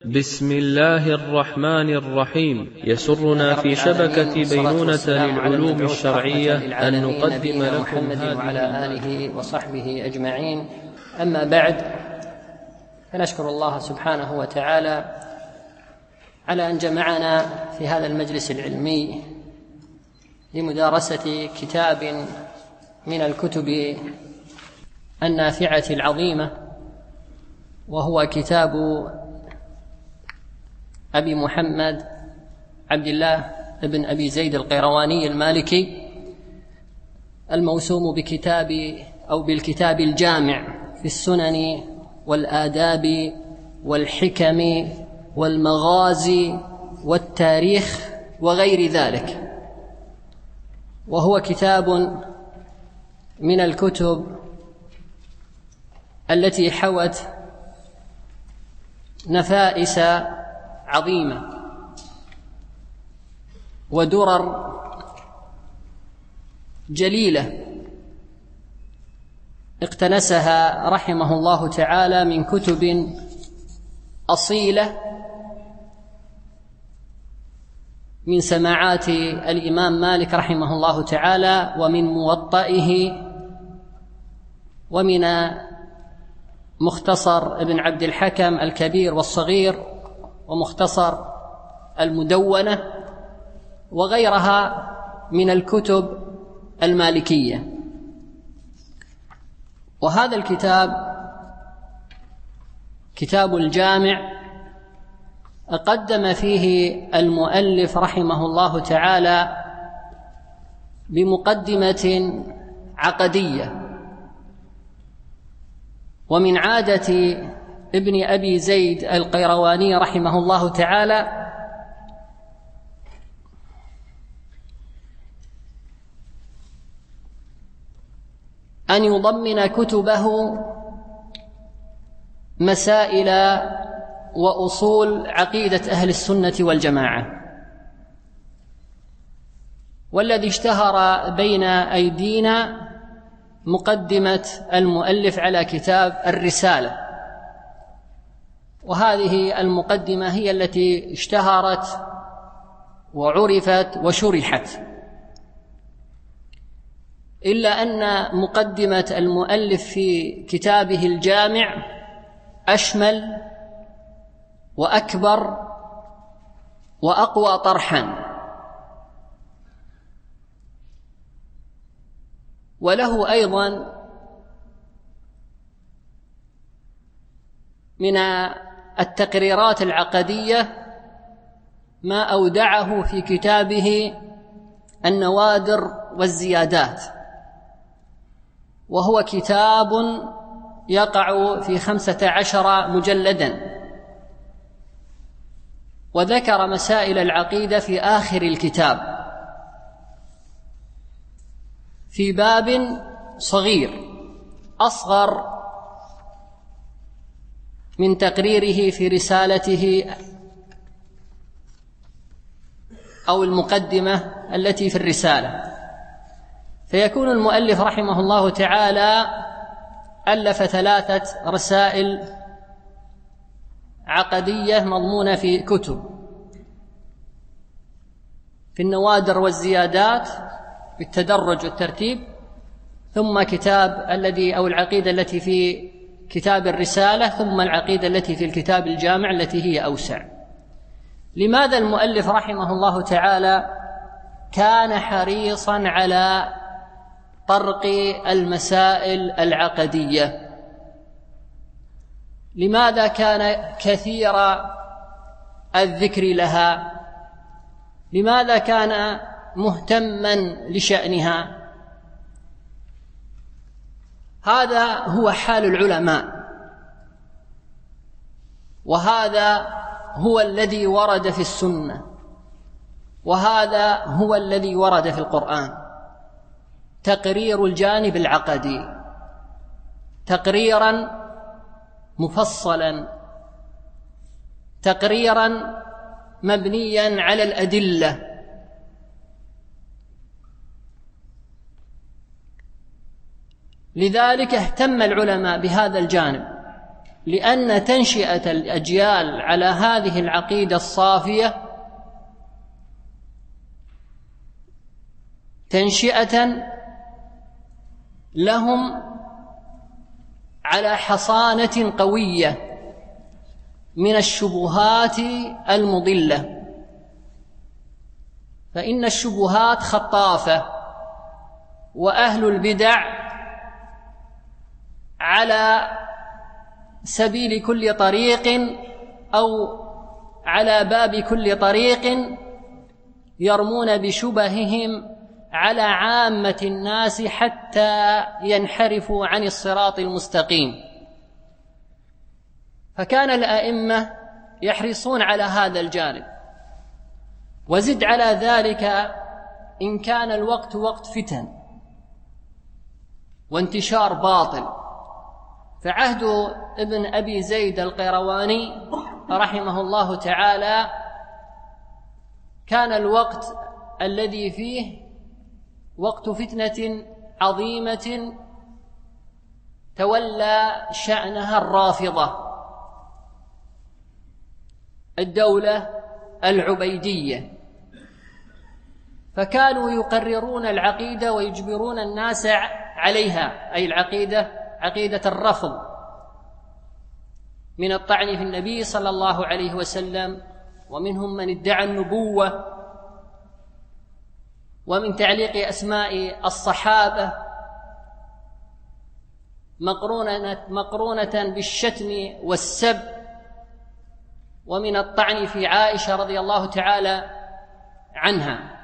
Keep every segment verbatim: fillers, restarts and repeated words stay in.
بسم الله الرحمن الرحيم. يسرنا في شبكة بينونة للعلوم الشرعية أن نقدم لكم محمد وعلى آله وصحبه أجمعين. أما بعد، فنشكر الله سبحانه وتعالى على أن جمعنا في هذا المجلس العلمي لمدارسة كتاب من الكتب النافعة العظيمة، وهو كتاب أبي محمد عبد الله بن أبي زيد القيرواني المالكي، الموسوم بكتاب أو بالكتاب الجامع في السنن والآداب والحكم والمغازي والتاريخ وغير ذلك. وهو كتاب من الكتب التي حوت نفائس عظيمة ودرر جليلة اقتنسها رحمه الله تعالى من كتب أصيلة من سماعات الإمام مالك رحمه الله تعالى، ومن موطئه، ومن مختصر ابن عبد الحكم الكبير والصغير، ومختصر المدونة، وغيرها من الكتب المالكية. وهذا الكتاب كتاب الجامع قدم فيه المؤلف رحمه الله تعالى بمقدمة عقدية. ومن عادة ابن أبي زيد القيرواني رحمه الله تعالى أن يضمن كتبه مسائل وأصول عقيدة أهل السنة والجماعة. والذي اشتهر بين أيدينا مقدمة المؤلف على كتاب الرسالة، وهذه المقدمة هي التي اشتهرت وعرفت وشرحت، إلا أن مقدمة المؤلف في كتابه الجامع أشمل وأكبر وأقوى طرحا، وله أيضا من التقريرات العقدية ما أودعه في كتابه النوادر والزيادات، وهو كتاب يقع في خمسة عشر مجلدا، وذكر مسائل العقيدة في آخر الكتاب في باب صغير أصغر من تقريره في رسالته أو المقدمة التي في الرسالة. فيكون المؤلف رحمه الله تعالى ألف ثلاثة رسائل عقدية مضمونة في كتب: في النوادر والزيادات بالتدرج والترتيب، ثم كتاب الذي أو العقيدة التي في كتاب الرسالة، ثم العقيدة التي في الكتاب الجامع التي هي أوسع. لماذا المؤلف رحمه الله تعالى كان حريصا على طرق المسائل العقدية؟ لماذا كان كثير الذكر لها؟ لماذا كان مهتما لشأنها؟ هذا هو حال العلماء، وهذا هو الذي ورد في السنة، وهذا هو الذي ورد في القرآن: تقرير الجانب العقدي تقريرا مفصلا، تقريرا مبنيا على الأدلة. لذلك اهتم العلماء بهذا الجانب، لأن تنشئة الأجيال على هذه العقيدة الصافية تنشئة لهم على حصانة قوية من الشبهات المضلة، فإن الشبهات خطافة، وأهل البدع على سبيل كل طريق أو على باب كل طريق يرمون بشبههم على عامة الناس حتى ينحرفوا عن الصراط المستقيم. فكان الأئمة يحرصون على هذا الجانب. وزد على ذلك إن كان الوقت وقت فتن وانتشار باطل، فعهد ابن أبي زيد القيرواني رحمه الله تعالى كان الوقت الذي فيه وقت فتنة عظيمة تولى شأنها الرافضة، الدولة العبيدية، فكانوا يقررون العقيدة ويجبرون الناس عليها، أي العقيدة عقيدة الرفض، من الطعن في النبي صلى الله عليه وسلم، ومنهم من ادعى النبوة، ومن تعليق أسماء الصحابة مقرونة, مقرونة بالشتم والسب، ومن الطعن في عائشة رضي الله تعالى عنها،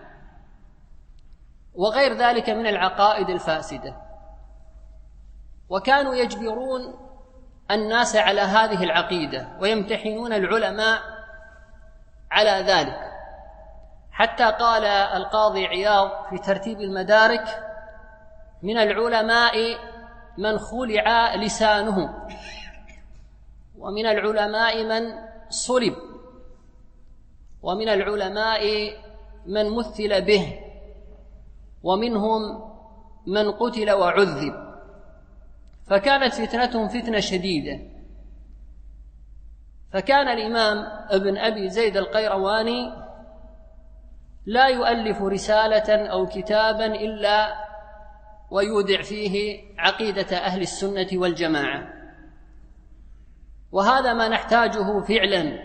وغير ذلك من العقائد الفاسدة. وكانوا يجبرون الناس على هذه العقيدة ويمتحنون العلماء على ذلك، حتى قال القاضي عياض في ترتيب المدارك: من العلماء من خلع لسانه، ومن العلماء من صلب، ومن العلماء من مثل به، ومنهم من قتل وعذب. فكانت فتنتهم فتنة شديدة. فكان الإمام ابن أبي زيد القيرواني لا يؤلف رسالة أو كتابا إلا ويودع فيه عقيدة أهل السنة والجماعة، وهذا ما نحتاجه فعلا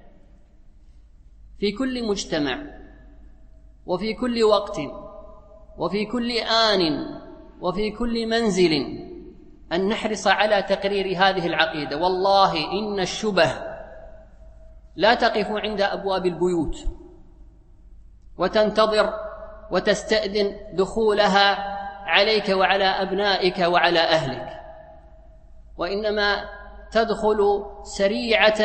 في كل مجتمع وفي كل وقت وفي كل آن وفي كل منزل، أن نحرص على تقرير هذه العقيدة. والله إن الشبه لا تقف عند أبواب البيوت وتنتظر وتستأذن دخولها عليك وعلى أبنائك وعلى أهلك، وإنما تدخل سريعة،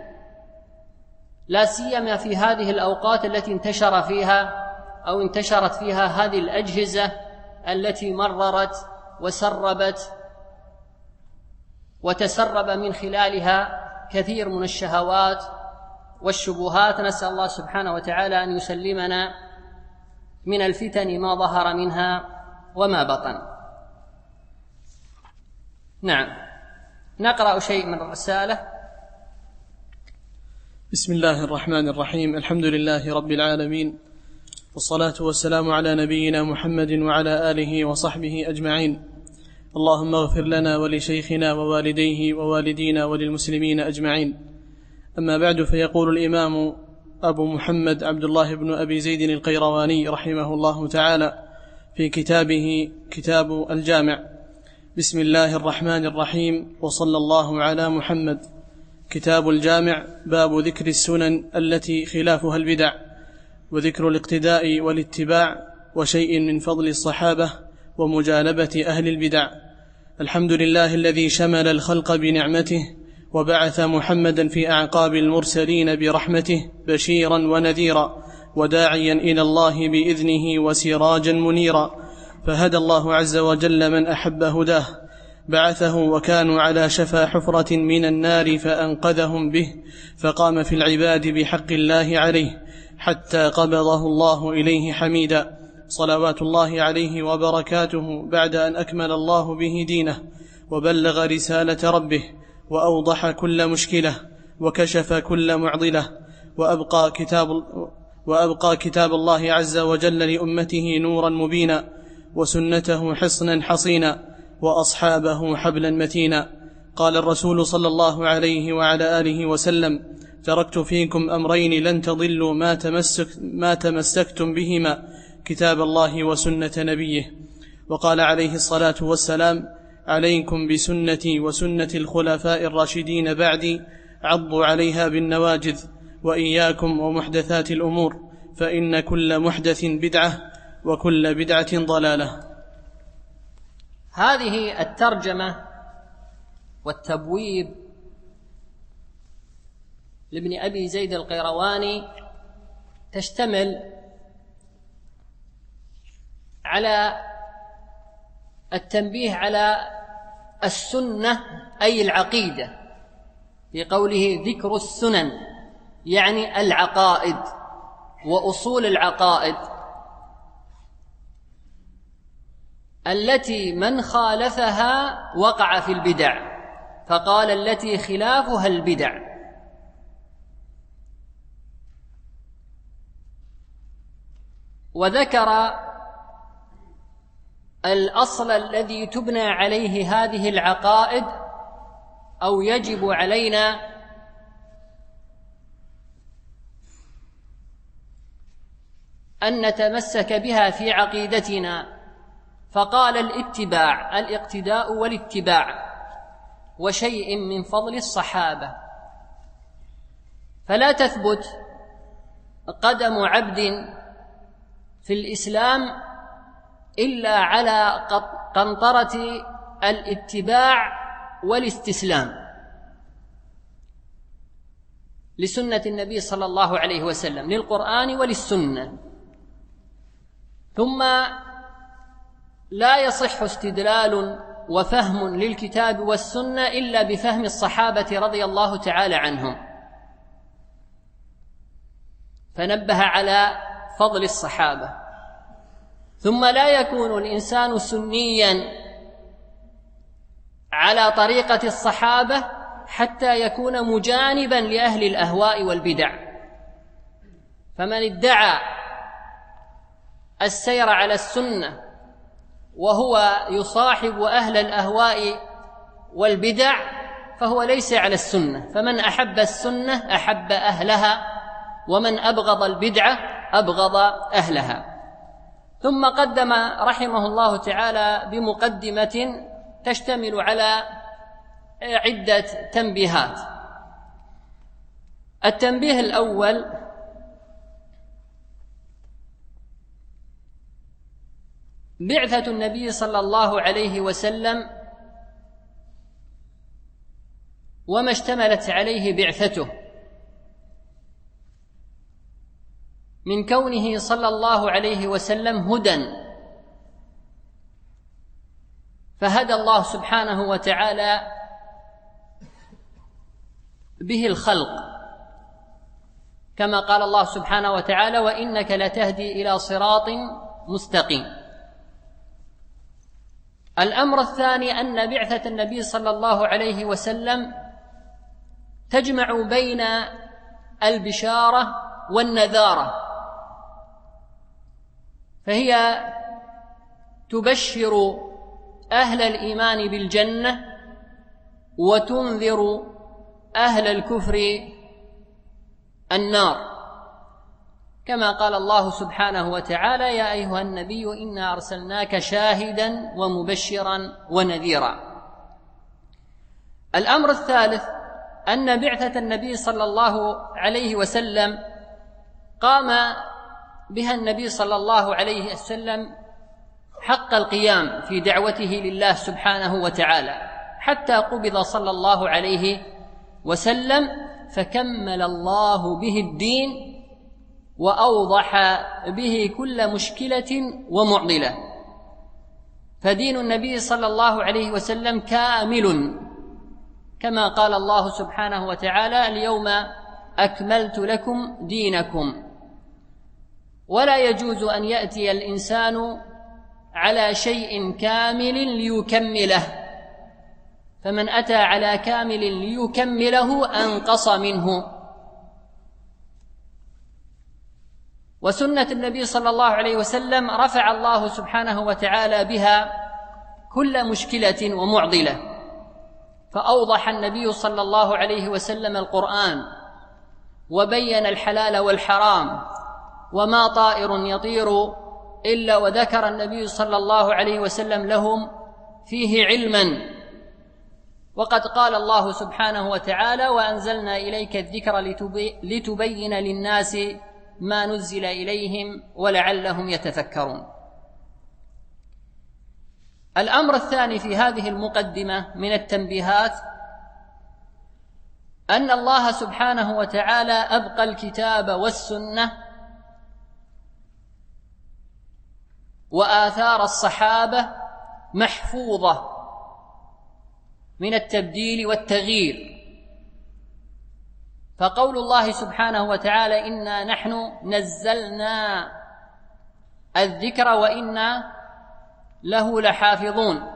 لا سيما في هذه الأوقات التي انتشر فيها أو انتشرت فيها هذه الأجهزة التي مررت وسربت وتسرب من خلالها كثير من الشهوات والشبهات. نسأل الله سبحانه وتعالى أن يسلمنا من الفتن ما ظهر منها وما بطن. نعم، نقرأ شيء من الرسالة. بسم الله الرحمن الرحيم. الحمد لله رب العالمين، والصلاة والسلام على نبينا محمد وعلى آله وصحبه أجمعين. اللهم اغفر لنا ولشيخنا ووالديه ووالدينا وللمسلمين أجمعين. أما بعد، فيقول الإمام أبو محمد عبد الله بن أبي زيد القيرواني رحمه الله تعالى في كتابه كتاب الجامع: بسم الله الرحمن الرحيم، وصلى الله على محمد. كتاب الجامع، باب ذكر السنن التي خلافها البدع، وذكر الاقتداء والاتباع، وشيء من فضل الصحابة ومجانبة أهل البدع. الحمد لله الذي شمل الخلق بنعمته، وبعث محمدا في أعقاب المرسلين برحمته بشيرا ونذيرا، وداعيا إلى الله بإذنه وسراجا منيرا. فهدى الله عز وجل من أحب هداه، بعثه وكانوا على شفا حفرة من النار فأنقذهم به، فقام في العباد بحق الله عليه حتى قبضه الله إليه حميدا، صلوات الله عليه وبركاته، بعد أن أكمل الله به دينه وبلغ رسالة ربه وأوضح كل مشكلة وكشف كل معضلة، وأبقى كتاب, وأبقى كتاب الله عز وجل لأمته نورا مبينا، وسنته حصنا حصينا، وأصحابه حبلا متينا. قال الرسول صلى الله عليه وعلى آله وسلم: تركت فيكم أمرين لن تضلوا ما, تمسك ما تمسكتم بهما، كتاب الله وسنة نبيه. وقال عليه الصلاة والسلام: عليكم بسنتي وسنة الخلفاء الراشدين بعدي، عضوا عليها بالنواجذ، وإياكم ومحدثات الأمور، فإن كل محدث بدعة وكل بدعة ضلالة. هذه الترجمة والتبويب لابن أبي زيد القيرواني تشتمل على التنبيه على السنة أي العقيدة، في قوله ذكر السنن يعني العقائد وأصول العقائد التي من خالفها وقع في البدع، فقال التي خلافها البدع. وذكر الأصل الذي تبنى عليه هذه العقائد أو يجب علينا أن نتمسك بها في عقيدتنا، فقال الاتباع، الاقتداء والاتباع، وشيء من فضل الصحابة. فلا تثبت قدم عبد في الإسلام إلا على قنطرة الاتباع والاستسلام لسنة النبي صلى الله عليه وسلم، للقرآن وللسنة. ثم لا يصح استدلال وفهم للكتاب والسنة إلا بفهم الصحابة رضي الله تعالى عنهم، فنبه على فضل الصحابة. ثم لا يكون الإنسان سنيا على طريقة الصحابة حتى يكون مجانبا لأهل الأهواء والبدع. فمن ادعى السير على السنة وهو يصاحب أهل الأهواء والبدع فهو ليس على السنة. فمن أحب السنة أحب أهلها، ومن أبغض البدعة أبغض أهلها. ثم قدم رحمه الله تعالى بمقدمة تشتمل على عدة تنبيهات. التنبيه الأول: بعثة النبي صلى الله عليه وسلم وما اشتملت عليه بعثته من كونه صلى الله عليه وسلم هدى، فهدى الله سبحانه وتعالى به الخلق، كما قال الله سبحانه وتعالى: وإنك لتهدي إلى صراط مستقيم. الأمر الثاني أن بعثة النبي صلى الله عليه وسلم تجمع بين البشارة والنذارة، فهي تبشر أهل الإيمان بالجنة وتنذر أهل الكفر النار، كما قال الله سبحانه وتعالى: يا أيها النبي إنا أرسلناك شاهدا ومبشرا ونذيرا. الأمر الثالث أن بعثة النبي صلى الله عليه وسلم قام بها النبي صلى الله عليه وسلم حق القيام في دعوته لله سبحانه وتعالى حتى قبض صلى الله عليه وسلم، فكمل الله به الدين وأوضح به كل مشكلة ومعضلة. فدين النبي صلى الله عليه وسلم كامل، كما قال الله سبحانه وتعالى: اليوم أكملت لكم دينكم. ولا يجوز أن يأتي الإنسان على شيء كامل ليكمله، فمن أتى على كامل ليكمله أنقص منه. وسنة النبي صلى الله عليه وسلم رفع الله سبحانه وتعالى بها كل مشكلة ومعضلة، فأوضح النبي صلى الله عليه وسلم القرآن وبين الحلال والحرام، وما طائر يطير إلا وذكر النبي صلى الله عليه وسلم لهم فيه علما. وقد قال الله سبحانه وتعالى: وأنزلنا إليك الذكر لتبين للناس ما نزل إليهم ولعلهم يتفكرون. الأمر الثاني في هذه المقدمة من التنبيهات أن الله سبحانه وتعالى أبقى الكتاب والسنة وآثار الصحابة محفوظة من التبديل والتغيير. فقول الله سبحانه وتعالى: إنا نحن نزلنا الذكر وإنا له لحافظون،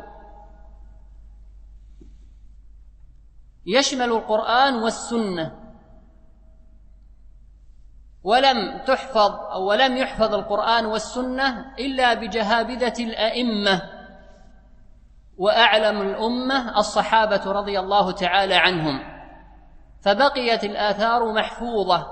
يشمل القرآن والسنة، ولم تحفظ أو ولم يحفظ القرآن والسنة إلا بجهابذة الأئمة وأعلم الأمة الصحابة رضي الله تعالى عنهم، فبقيت الآثار محفوظة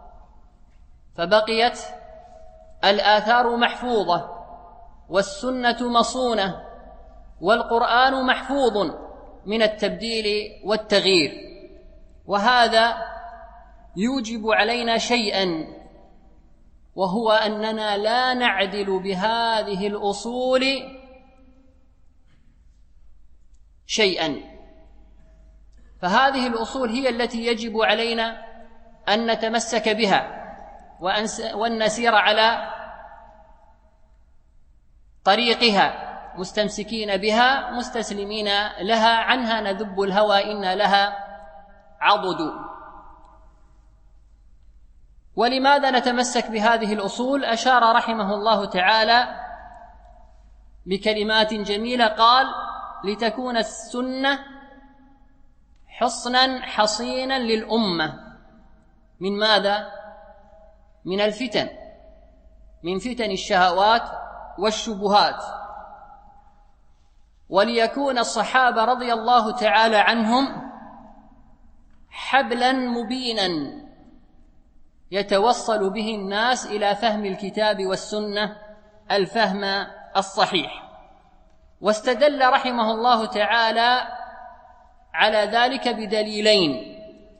فبقيت الآثار محفوظة والسنة مصونة والقرآن محفوظ من التبديل والتغيير. وهذا يوجب علينا شيئا، وهو أننا لا نعدل بهذه الأصول شيئا، فهذه الأصول هي التي يجب علينا أن نتمسك بها وأن نسير على طريقها مستمسكين بها مستسلمين لها، عنها نذب الهوى إن لها عضد. ولماذا نتمسك بهذه الأصول؟ أشار رحمه الله تعالى بكلمات جميلة، قال: لتكون السنة حصنا حصينا للأمة من ماذا؟ من الفتن، من فتن الشهوات والشبهات. وليكون الصحابة رضي الله تعالى عنهم حبلا مبينا يتوصل به الناس إلى فهم الكتاب والسنة الفهم الصحيح. واستدل رحمه الله تعالى على ذلك بدليلين: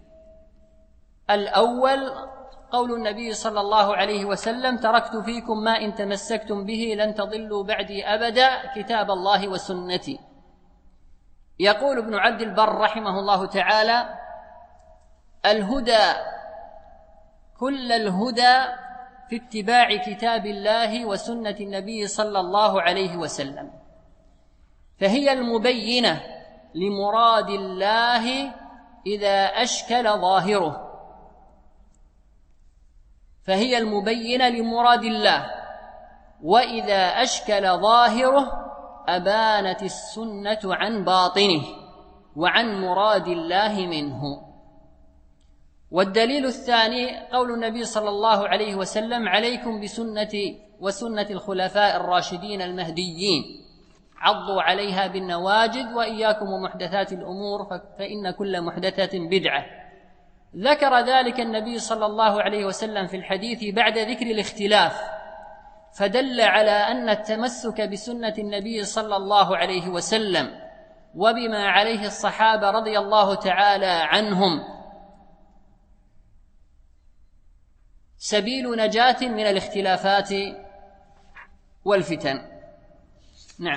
الأول قول النبي صلى الله عليه وسلم: تركت فيكم ما إن تمسكتم به لن تضلوا بعدي أبدا، كتاب الله وسنتي. يقول ابن عبد البر رحمه الله تعالى: الهدى كل الهدى في اتباع كتاب الله وسنة النبي صلى الله عليه وسلم، فهي المبينة لمراد الله إذا أشكل ظاهره فهي المبينة لمراد الله وإذا أشكل ظاهره أبانت السنة عن باطنه وعن مراد الله منه. والدليل الثاني قول النبي صلى الله عليه وسلم: عليكم بسنتي وسنة الخلفاء الراشدين المهديين، عضوا عليها بالنواجذ، وإياكم ومحدثات الأمور فإن كل محدثة بدعة. ذكر ذلك النبي صلى الله عليه وسلم في الحديث بعد ذكر الاختلاف، فدل على أن التمسك بسنة النبي صلى الله عليه وسلم وبما عليه الصحابة رضي الله تعالى عنهم سبيل نجاة من الاختلافات والفتن. نعم.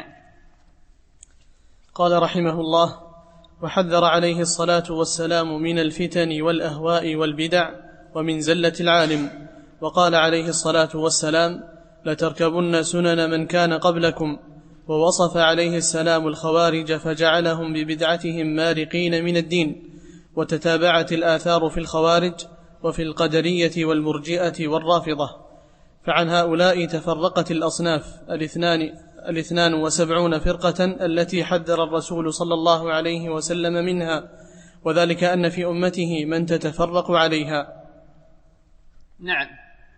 قال رحمه الله: وحذر عليه الصلاة والسلام من الفتن والأهواء والبدع ومن زلة العالم. وقال عليه الصلاة والسلام: لتركبن سنن من كان قبلكم. ووصف عليه السلام الخوارج فجعلهم ببدعتهم مارقين من الدين. وتتابعت الآثار في الخوارج وفي القدرية والمرجئة والرافضة، فعن هؤلاء تفرقت الأصناف الاثنان الاثنان وسبعون فرقة التي حذر الرسول صلى الله عليه وسلم منها، وذلك أن في أمته من تتفرق عليها. نعم.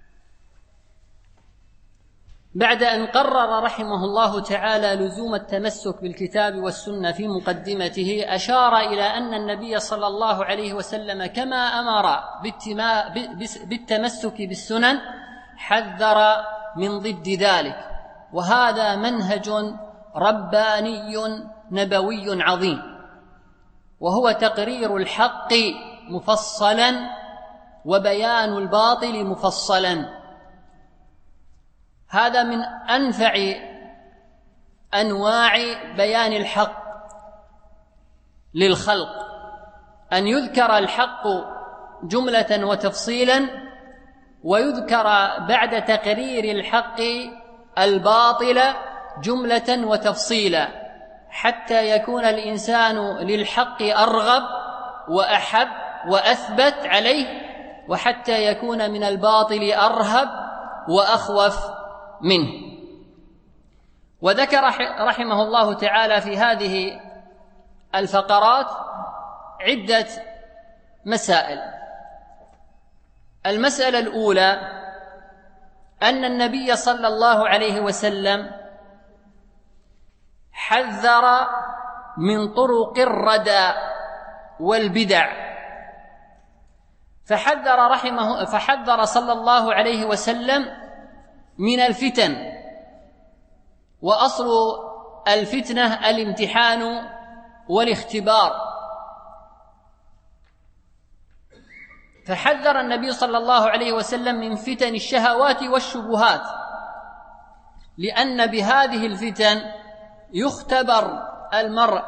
بعد أن قرر رحمه الله تعالى لزوم التمسك بالكتاب والسنة في مقدمته، أشار إلى أن النبي صلى الله عليه وسلم كما أمر بالتمسك بالسنن حذر من ضد ذلك، وهذا منهج رباني نبوي عظيم، وهو تقرير الحق مفصلا وبيان الباطل مفصلا. هذا من أنفع أنواع بيان الحق للخلق، أن يذكر الحق جملة وتفصيلا، ويذكر بعد تقرير الحق الباطل جملة وتفصيلا، حتى يكون الإنسان للحق أرغب وأحب وأثبت عليه، وحتى يكون من الباطل أرهب وأخوف منه. وذكر رحمه الله تعالى في هذه الفقرات عدة مسائل. المسألة الأولى أن النبي صلى الله عليه وسلم حذر من طرق الردى والبدع، فحذر رحمه فحذر صلى الله عليه وسلم من الفتن، وأصل الفتنة الامتحان والاختبار، فحذر النبي صلى الله عليه وسلم من فتن الشهوات والشبهات، لأن بهذه الفتن يختبر المرء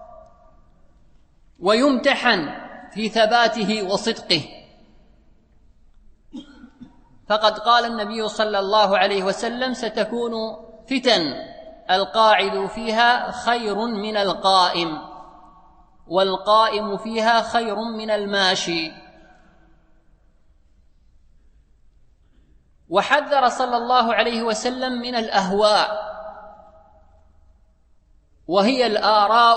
ويمتحن في ثباته وصدقه. فقد قال النبي صلى الله عليه وسلم: ستكون فتن القاعد فيها خير من القائم، والقائم فيها خير من الماشي. وحذر صلى الله عليه وسلم من الأهواء، وهي الآراء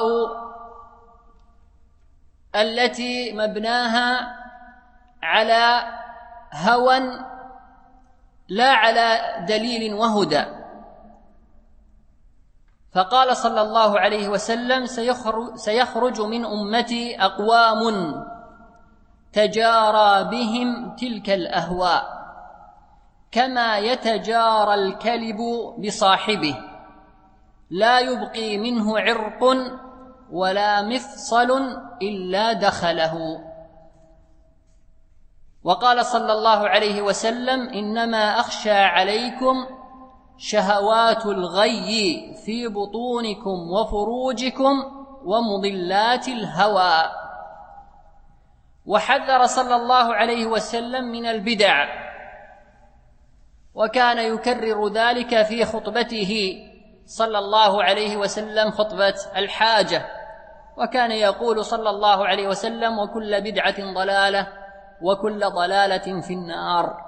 التي مبناها على هوى لا على دليل وهدى. فقال صلى الله عليه وسلم: سيخرج من أمتي أقوام تجارى بهم تلك الأهواء كما يتجارى الكلب بصاحبه، لا يبقي منه عرق ولا مفصل إلا دخله. وقال صلى الله عليه وسلم: إنما أخشى عليكم شهوات الغي في بطونكم وفروجكم ومضلات الهوى. وحذر صلى الله عليه وسلم من البدع، وكان يكرر ذلك في خطبته صلى الله عليه وسلم خطبة الحاجة، وكان يقول صلى الله عليه وسلم: وكل بدعة ضلالة وكل ضلالة في النار.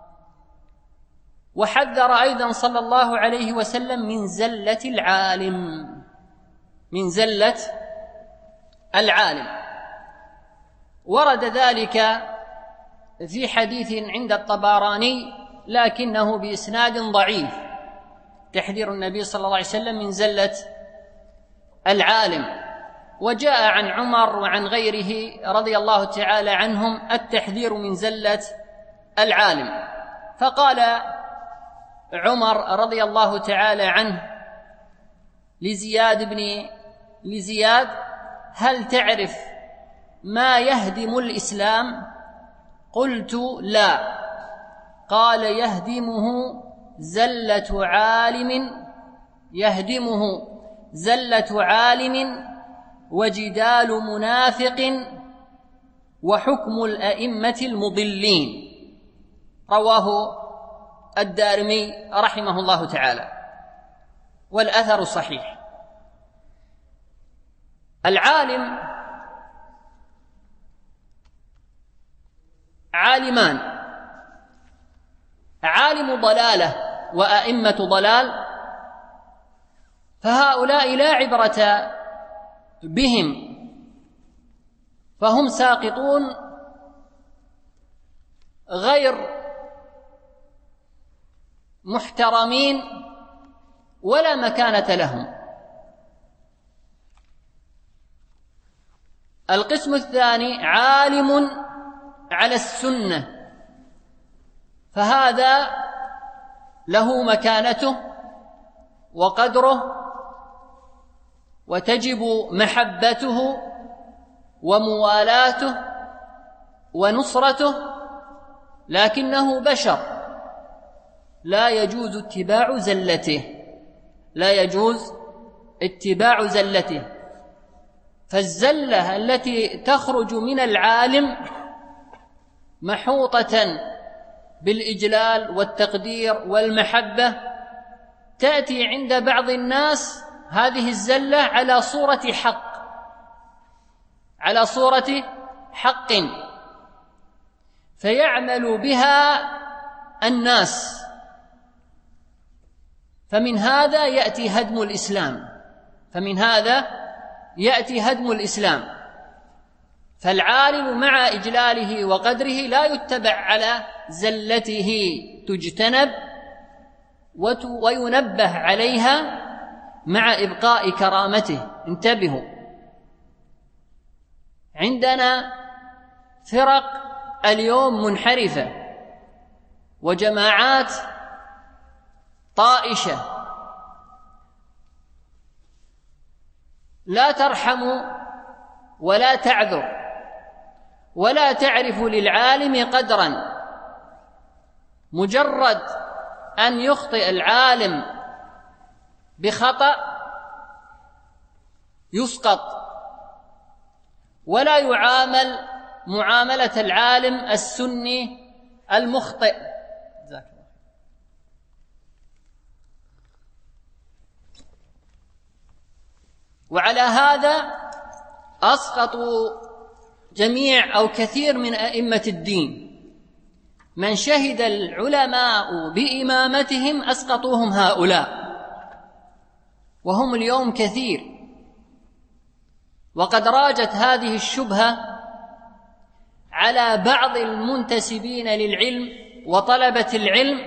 وحذر أيضا صلى الله عليه وسلم من زلة العالم من زلة العالم ورد ذلك في حديث عند الطبراني لكنه بإسناد ضعيف، تحذير النبي صلى الله عليه وسلم من زلة العالم. وجاء عن عمر وعن غيره رضي الله تعالى عنهم التحذير من زلة العالم. فقال عمر رضي الله تعالى عنه لزياد بن لزياد: هل تعرف ما يهدم الإسلام؟ قلت: لا. قال: يهدمه زلة عالم يهدمه زلة عالم وجدال منافق وحكم الأئمة المضلين. رواه الدارمي رحمه الله تعالى، والأثر صحيح. العالم عالمان: عالم ضلالة وأئمة ضلال، فهؤلاء لا عبرة بهم، فهم ساقطون غير محترمين ولا مكانة لهم. القسم الثاني عالم على السنة، فهذا له مكانته وقدره، وتجب محبته وموالاته ونصرته، لكنه بشر، لا يجوز اتباع زلته، لا يجوز اتباع زلته. فالزلة التي تخرج من العالم محوطة بالإجلال والتقدير والمحبة، تأتي عند بعض الناس هذه الزلة على صورة حق، على صورة حق، فيعمل بها الناس، فمن هذا يأتي هدم الإسلام، فمن هذا يأتي هدم الإسلام. فالعالم مع إجلاله وقدره لا يتبع على زلته، تجتنب وينبه عليها مع إبقاء كرامته. انتبهوا، عندنا فرق اليوم منحرفة وجماعات طائشة لا ترحم ولا تعذر ولا تعرف للعالم قدرا، مجرد أن يخطئ العالم بخطأ يسقط، ولا يعامل معاملة العالم السني المخطئ. وعلى هذا أسقطوا جميع أو كثير من أئمة الدين، من شهد العلماء بإمامتهم أسقطوهم هؤلاء، وهم اليوم كثير. وقد راجت هذه الشبهة على بعض المنتسبين للعلم وطلبة العلم،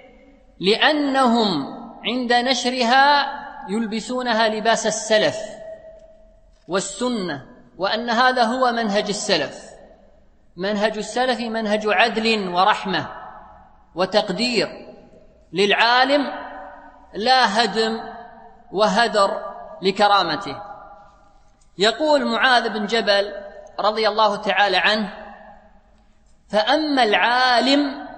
لأنهم عند نشرها يلبسونها لباس السلف والسنة، وأن هذا هو منهج السلف. منهج السلف منهج عدل ورحمة وتقدير للعالم، لا هدم وهدر لكرامته. يقول معاذ بن جبل رضي الله تعالى عنه: فأما العالم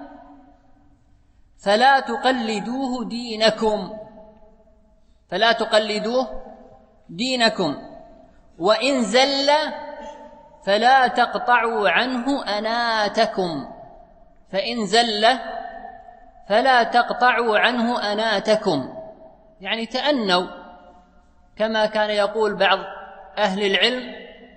فلا تقلدوه دينكم، فلا تقلدوه دينكم، وإن زل فلا تقطعوا عنه أناتكم، فإن زل فلا تقطعوا عنه أناتكم. يعني تأنوا، كما كان يقول بعض أهل العلم: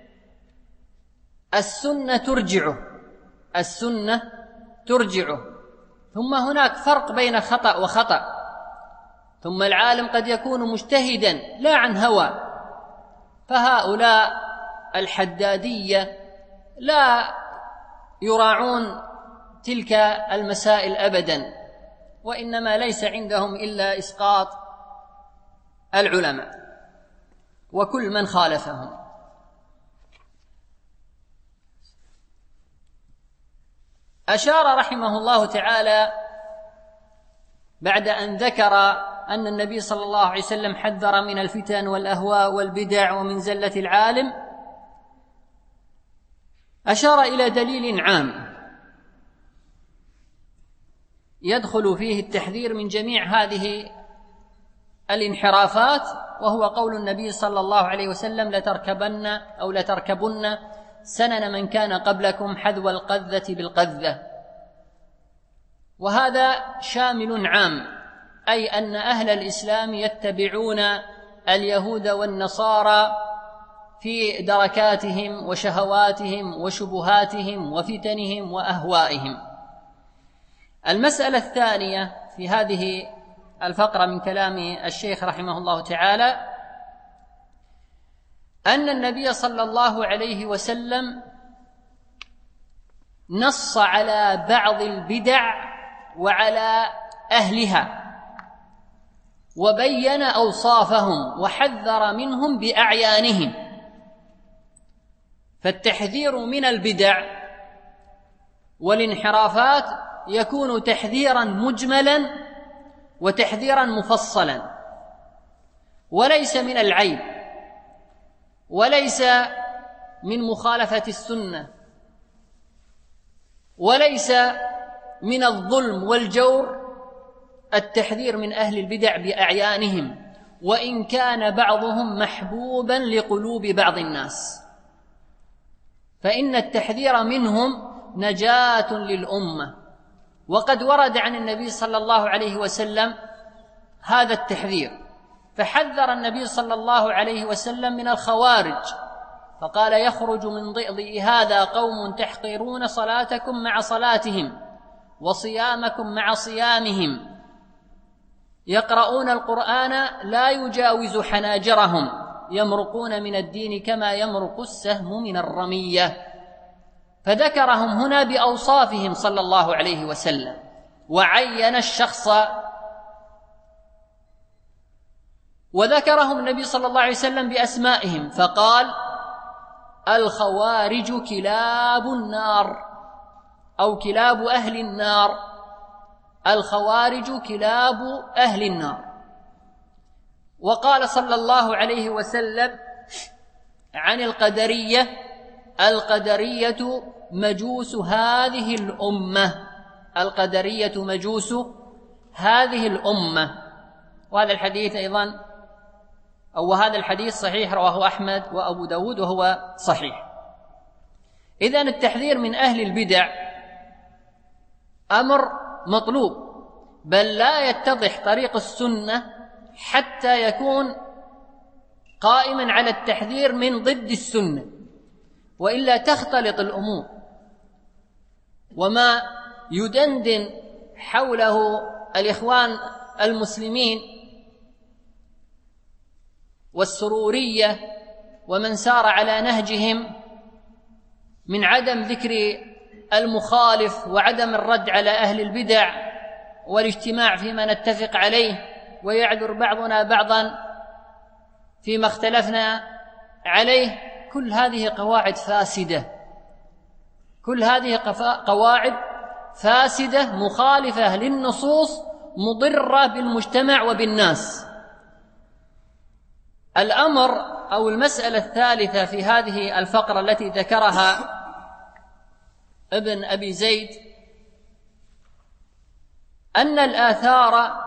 السنة ترجعه، السنة ترجعه. ثم هناك فرق بين خطأ وخطأ. ثم العالم قد يكون مجتهدا لا عن هوى، فهؤلاء الحدادية لا يراعون تلك المسائل أبدا، وإنما ليس عندهم إلا إسقاط العلماء وكل من خالفهم. أشار رحمه الله تعالى بعد أن ذكر أن النبي صلى الله عليه وسلم حذر من الفتن والأهواء والبدع ومن زلة العالم، أشار إلى دليل عام يدخل فيه التحذير من جميع هذه الانحرافات، وهو قول النبي صلى الله عليه وسلم: لتركبن أو لتركبن سنن من كان قبلكم حذو القذة بالقذة. وهذا شامل عام، أي أن أهل الإسلام يتبعون اليهود والنصارى في دركاتهم وشهواتهم وشبهاتهم وفتنهم وأهوائهم. المسألة الثانية في هذه الفقرة من كلام الشيخ رحمه الله تعالى أن النبي صلى الله عليه وسلم نص على بعض البدع وعلى أهلها وبين أوصافهم وحذر منهم بأعيانهم. فالتحذير من البدع والانحرافات يكون تحذيرا مجملا وتحذيرا مفصلا، وليس من العيب وليس من مخالفة السنة وليس من الظلم والجور التحذير من أهل البدع بأعيانهم، وإن كان بعضهم محبوبا لقلوب بعض الناس، فإن التحذير منهم نجاة للأمة. وقد ورد عن النبي صلى الله عليه وسلم هذا التحذير، فحذر النبي صلى الله عليه وسلم من الخوارج فقال: يخرج من ضئضئ هذا قوم تحقرون صلاتكم مع صلاتهم وصيامكم مع صيامهم، يقرؤون القرآن لا يجاوز حناجرهم، يمرقون من الدين كما يمرق السهم من الرمية. فذكرهم هنا بأوصافهم صلى الله عليه وسلم، وعين الشخص، وذكرهم النبي صلى الله عليه وسلم بأسمائهم فقال: الخوارج كلاب النار، أو كلاب أهل النار، الخوارج كلاب أهل النار. وقال صلى الله عليه وسلم عن القدرية: القدرية مجوس هذه الأمة، القدرية مجوس هذه الأمة. وهذا الحديث أيضا أو هذا الحديث صحيح، رواه أحمد وأبو داود وهو صحيح. إذن التحذير من أهل البدع أمر مطلوب، بل لا يتضح طريق السنة حتى يكون قائما على التحذير من ضد السنة، وإلا تختلط الأمور. وما يدندن حوله الإخوان المسلمين والسرورية ومن سار على نهجهم من عدم ذكر المخالف وعدم الرد على أهل البدع والاجتماع فيما نتفق عليه، ويعذر بعضنا بعضا فيما اختلفنا عليه، كل هذه قواعد فاسدة، كل هذه قواعد فاسدة مخالفة للنصوص مضرة بالمجتمع وبالناس. الأمر أو المسألة الثالثة في هذه الفقرة التي ذكرها ابن أبي زيد أن الآثار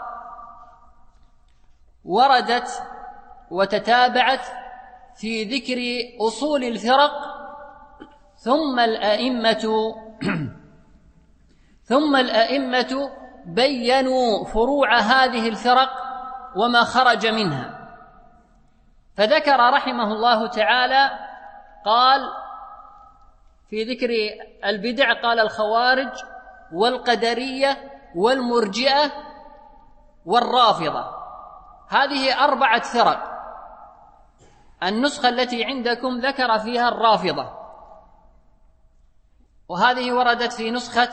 وردت وتتابعت في ذكر أصول الفرق، ثم الأئمة ثم الأئمة بيّنوا فروع هذه الفرق وما خرج منها. فذكر رحمه الله تعالى قال في ذكر البدع قال: الخوارج والقدرية والمرجئة والرافضة. هذه أربعة فرق. النسخة التي عندكم ذكر فيها الرافضة، وهذه وردت في نسخة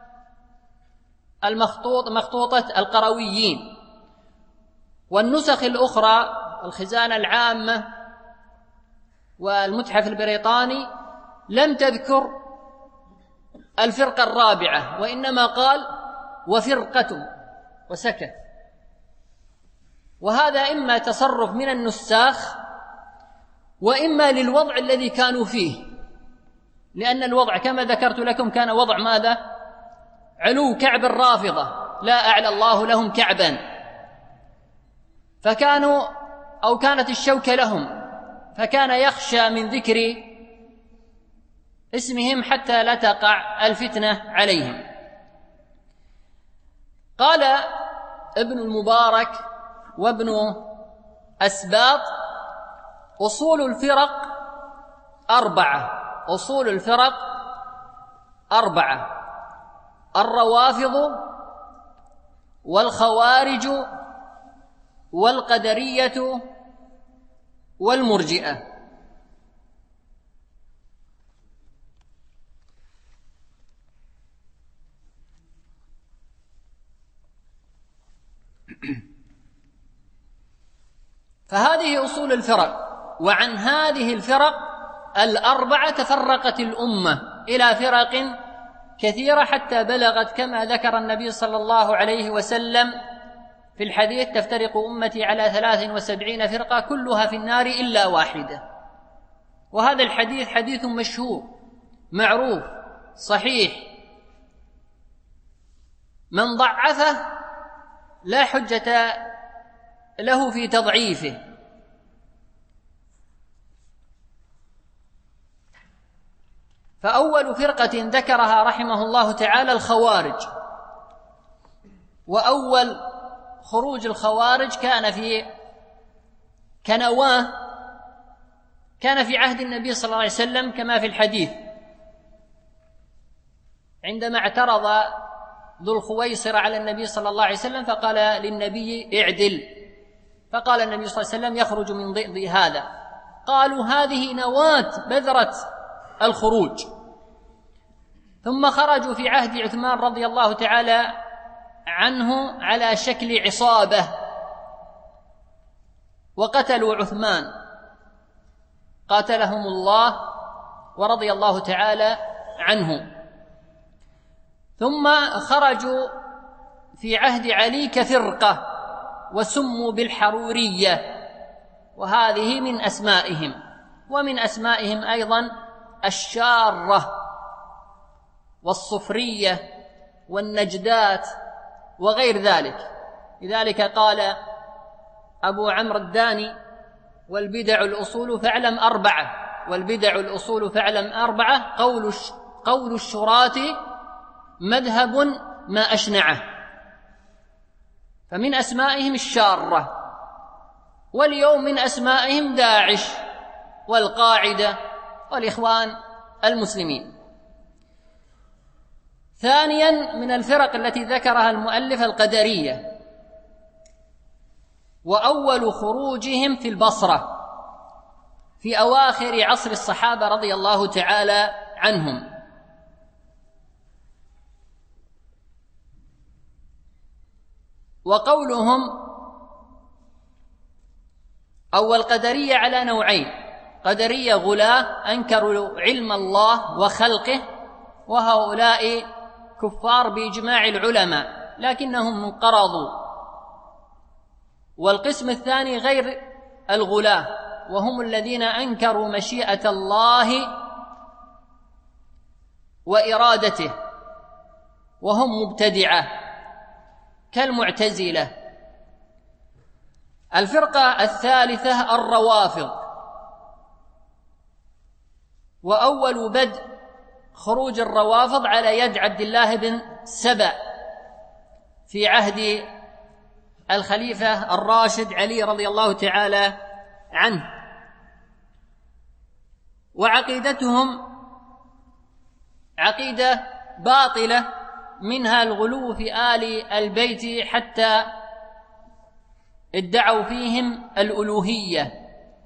المخطوط مخطوطة القرويين. والنسخ الأخرى الخزانة العامة والمتحف البريطاني لم تذكر الفرقة الرابعة، وإنما قال: وفرقة، وسكت. وهذا إما تصرف من النساخ وإما للوضع الذي كانوا فيه، لأن الوضع كما ذكرت لكم كان وضع ماذا؟ علو كعب الرافضة، لا أعلى الله لهم كعبا، فكانوا أو كانت الشوكة لهم، فكان يخشى من ذكر اسمهم حتى لا تقع الفتنة عليهم. قال ابن المبارك وابن أسباط: أصول الفرق أربعة، أصول الفرق أربعة: الروافض والخوارج والقدرية والمرجئة. فهذه أصول الفرق. وعن هذه الفرق الأربعة تفرقت الأمة إلى فرق كثيرة حتى بلغت كما ذكر النبي صلى الله عليه وسلم في الحديث: تفترق أمتي على ثلاث وسبعين فرقة كلها في النار إلا واحدة. وهذا الحديث حديث مشهور معروف صحيح، من ضعفه لا حجة له في تضعيفه. فأول فرقة ذكرها رحمه الله تعالى الخوارج. وأول خروج الخوارج كان في كنواه كان في عهد النبي صلى الله عليه وسلم كما في الحديث، عندما اعترض ذو الخويصر على النبي صلى الله عليه وسلم فقال للنبي: اعدل. فقال النبي صلى الله عليه وسلم: يخرج من ضئض هذا. قالوا: هذه نواة بذرة الخروج. ثم خرجوا في عهد عثمان رضي الله تعالى عنه على شكل عصابة وقتلوا عثمان قاتلهم الله ورضي الله تعالى عنه. ثم خرجوا في عهد علي كفرقة وسموا بالحرورية، وهذه من أسمائهم. ومن أسمائهم أيضا الشارة والصفرية والنجدات وغير ذلك. لذلك قال أبو عمرو الداني: والبدع الأصول فاعلم أربعة والبدع الأصول فاعلم أربعة قول قول الشراة مذهب ما أشنعه. فمن أسمائهم الشارة. واليوم من أسمائهم داعش والقاعدة والإخوان المسلمين. ثانيا من الفرق التي ذكرها المؤلف القدرية، وأول خروجهم في البصرة في أواخر عصر الصحابة رضي الله تعالى عنهم. وقولهم أول قدرية على نوعين: قدرية غلاة أنكروا علم الله وخلقه، وهؤلاء كفار بإجماع العلماء لكنهم انقرضوا. والقسم الثاني غير الغلاة، وهم الذين أنكروا مشيئة الله وإرادته، وهم مبتدعة كالمعتزلة. الفرقة الثالثة الروافض. وأول بدء خروج الروافض على يد عبد الله بن سبأ في عهد الخليفة الراشد علي رضي الله تعالى عنه. وعقيدتهم عقيدة باطلة، منها الغلو في آل البيت حتى ادعوا فيهم الألوهية،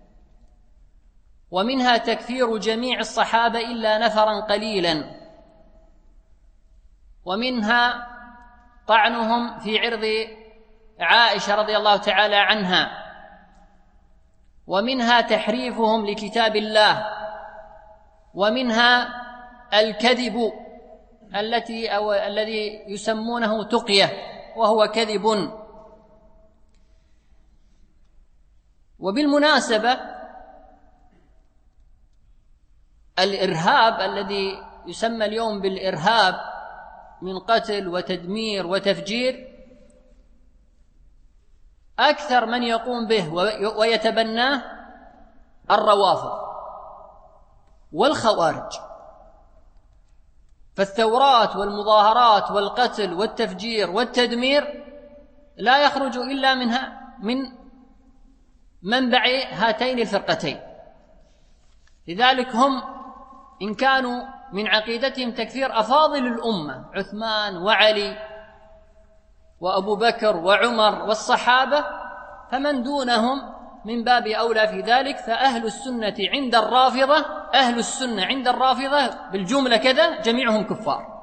ومنها تكفير جميع الصحابة إلا نفرا قليلا، ومنها طعنهم في عرض عائشة رضي الله تعالى عنها، ومنها تحريفهم لكتاب الله، ومنها الكذب التي أو الذي يسمونه تقية وهو كذب. وبالمناسبة الإرهاب الذي يسمى اليوم بالإرهاب من قتل وتدمير وتفجير، أكثر من يقوم به ويتبناه الروافض والخوارج. فالثورات والمظاهرات والقتل والتفجير والتدمير لا يخرج إلا منها من منبع هاتين الفرقتين. لذلك هم إن كانوا من عقيدتهم تكفير أفاضل الأمة عثمان وعلي وأبو بكر وعمر والصحابة، فمن دونهم من باب أولى في ذلك. فأهل السنة عند الرافضة أهل السنة عند الرافضة بالجملة كذا جميعهم كفار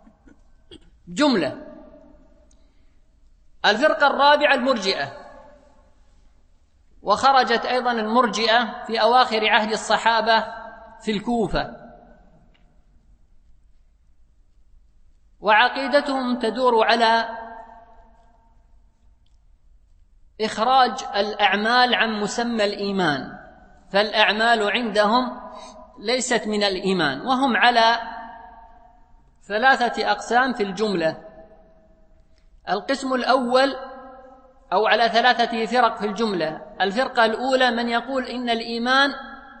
جملة. الفرقة الرابعة المرجئة، وخرجت أيضا المرجئة في أواخر عهد الصحابة في الكوفة، وعقيدتهم تدور على إخراج الأعمال عن مسمى الإيمان، فالأعمال عندهم ليست من الإيمان، وهم على ثلاثة أقسام في الجملة. القسم الأول أو على ثلاثة فرق في الجملة. الفرقة الأولى من يقول إن الإيمان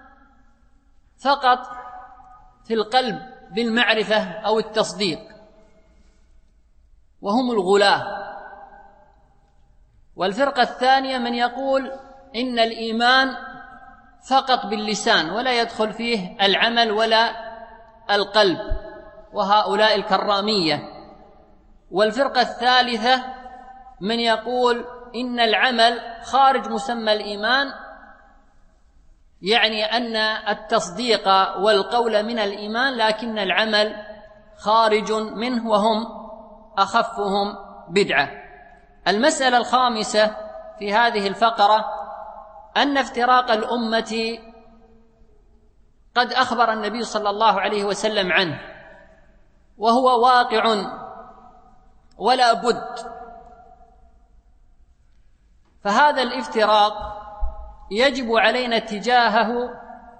فقط في القلب بالمعرفة أو التصديق، وهم الغلاة. والفرقة الثانية من يقول إن الإيمان فقط باللسان ولا يدخل فيه العمل ولا القلب، وهؤلاء الكرامية. والفرقة الثالثة من يقول إن العمل خارج مسمى الإيمان، يعني أن التصديق والقول من الإيمان لكن العمل خارج منه، وهم أخفهم بدعة. المسألة الخامسة في هذه الفقرة أن افتراق الأمة قد أخبر النبي صلى الله عليه وسلم عنه، وهو واقع ولا بد. فهذا الافتراق يجب علينا اتجاهه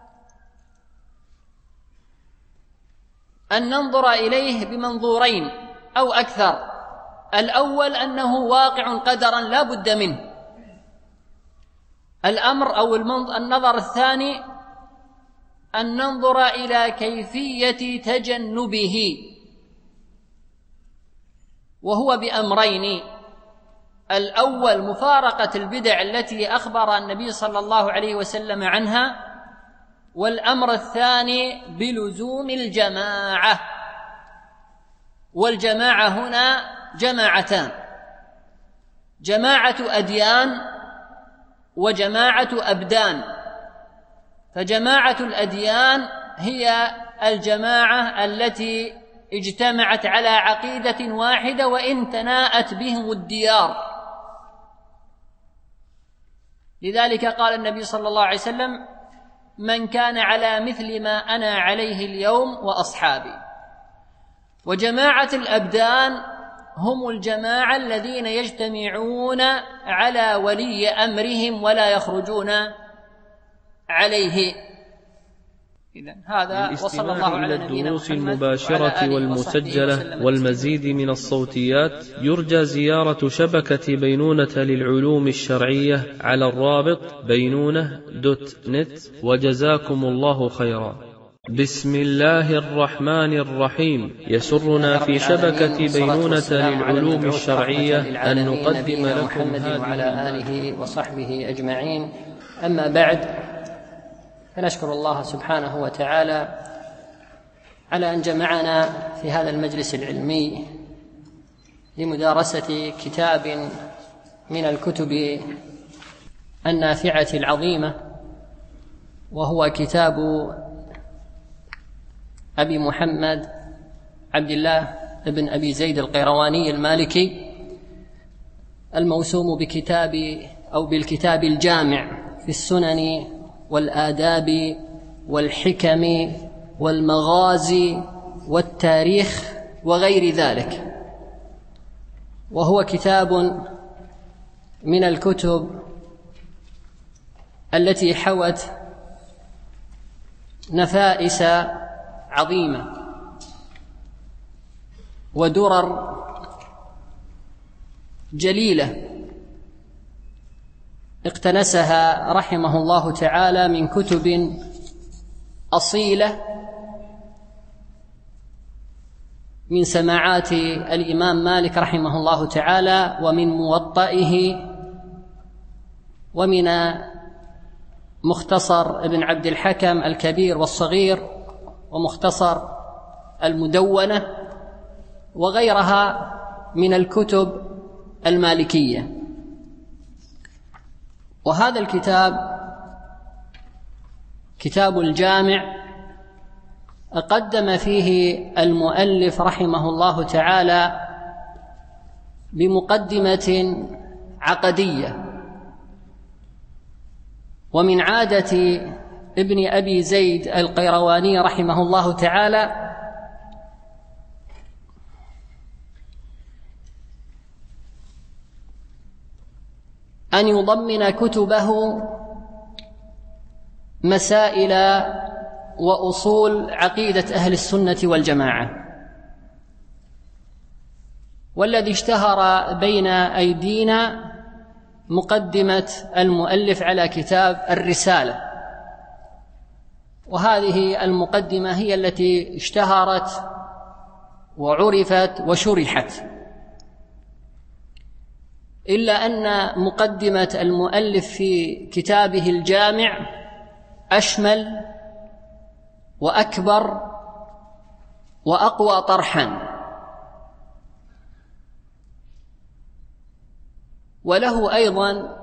أن ننظر إليه بمنظورين أو أكثر. الأول أنه واقع قدرا لا بد منه الأمر، أو النظر الثاني أن ننظر إلى كيفية تجنبه، وهو بأمرين: الأول مفارقة البدع التي أخبر النبي صلى الله عليه وسلم عنها، والأمر الثاني بلزوم الجماعة. والجماعة هنا جماعتان: جماعة أديان وجماعة أبدان. فجماعة الأديان هي الجماعة التي اجتمعت على عقيدة واحدة وإن تناءت بهم الديار. لذلك قال النبي صلى الله عليه وسلم: من كان على مثل ما أنا عليه اليوم وأصحابي. وجماعة الأبدان هم الجماعة الذين يجتمعون على ولي أمرهم ولا يخرجون عليه. إذن هذا وصلى الله على نبينا الدروس محمد المباشرة والمسجلة والمزيد من الصوتيات يرجى زيارة شبكة بينونة للعلوم الشرعية على الرابط بينونة دوت نت، وجزاكم الله خيرا. بسم الله الرحمن الرحيم. يسرنا في شبكة بينونة للعلوم الشرعية أن نقدم لكم هذه وعلى آله وصحبه أجمعين. أما بعد، فنشكر الله سبحانه وتعالى على أن جمعنا في هذا المجلس العلمي لمدارسة كتاب من الكتب النافعة العظيمة، وهو كتاب أبي محمد عبد الله بن أبي زيد القيرواني المالكي، الموسوم بكتاب أو بالكتاب الجامع في السنن والآداب والحكم والمغازي والتاريخ وغير ذلك. وهو كتاب من الكتب التي حوت نفائس عظيمة ودرر جليلة اقتنسها رحمه الله تعالى من كتب أصيلة من سماعات الإمام مالك رحمه الله تعالى، ومن موطئه، ومن مختصر ابن عبد الحكم الكبير والصغير، ومختصر المدونة، وغيرها من الكتب المالكية. وهذا الكتاب كتاب الجامع قدم فيه المؤلف رحمه الله تعالى بمقدمة عقدية. ومن عادة ابن أبي زيد القيرواني رحمه الله تعالى أن يضمن كتبه مسائل وأصول عقيدة أهل السنة والجماعة. والذي اشتهر بين أيدينا مقدمة المؤلف على كتاب الرسالة، وهذه المقدمة هي التي اشتهرت وعرفت وشرحت، إلا أن مقدمة المؤلف في كتابه الجامع أشمل وأكبر وأقوى طرحا، وله أيضا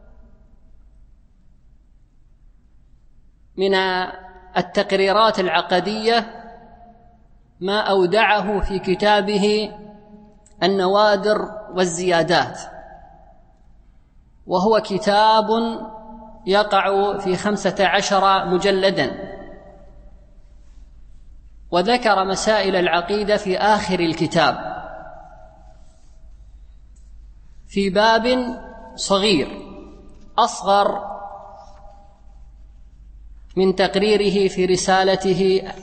من التقريرات العقدية ما أودعه في كتابه النوادر والزيادات، وهو كتاب يقع في خمسة عشر مجلدا، وذكر مسائل العقيدة في آخر الكتاب في باب صغير أصغر من تقريره في رسالته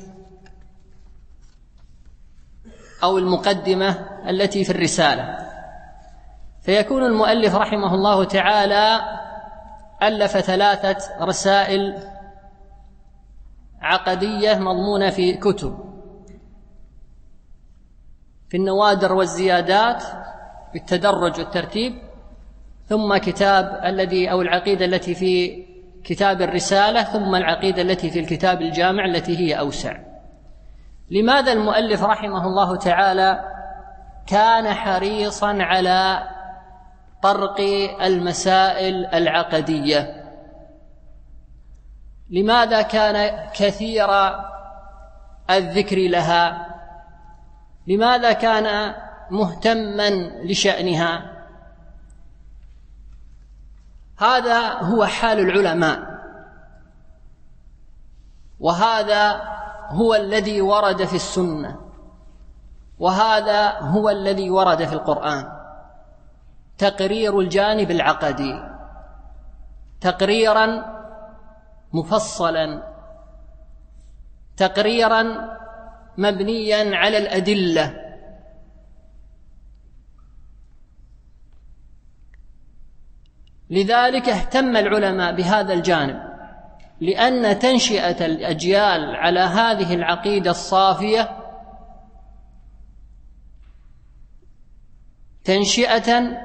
أو المقدمة التي في الرسالة. فيكون المؤلف رحمه الله تعالى ألف ثلاثة رسائل عقدية مضمونة في كتب: في النوادر والزيادات بالتدرج والترتيب، ثم كتاب الذي أو العقيدة التي في كتاب الرسالة، ثم العقيدة التي في الكتاب الجامع التي هي أوسع. لماذا المؤلف رحمه الله تعالى كان حريصا على طرق المسائل العقدية؟ لماذا كان كثير الذكر لها؟ لماذا كان مهتما لشأنها؟ هذا هو حال العلماء، وهذا هو الذي ورد في السنة، وهذا هو الذي ورد في القرآن: تقرير الجانب العقدي تقريرا مفصلا، تقريرا مبنيا على الأدلة. لذلك اهتم العلماء بهذا الجانب، لأن تنشئة الأجيال على هذه العقيدة الصافية تنشئة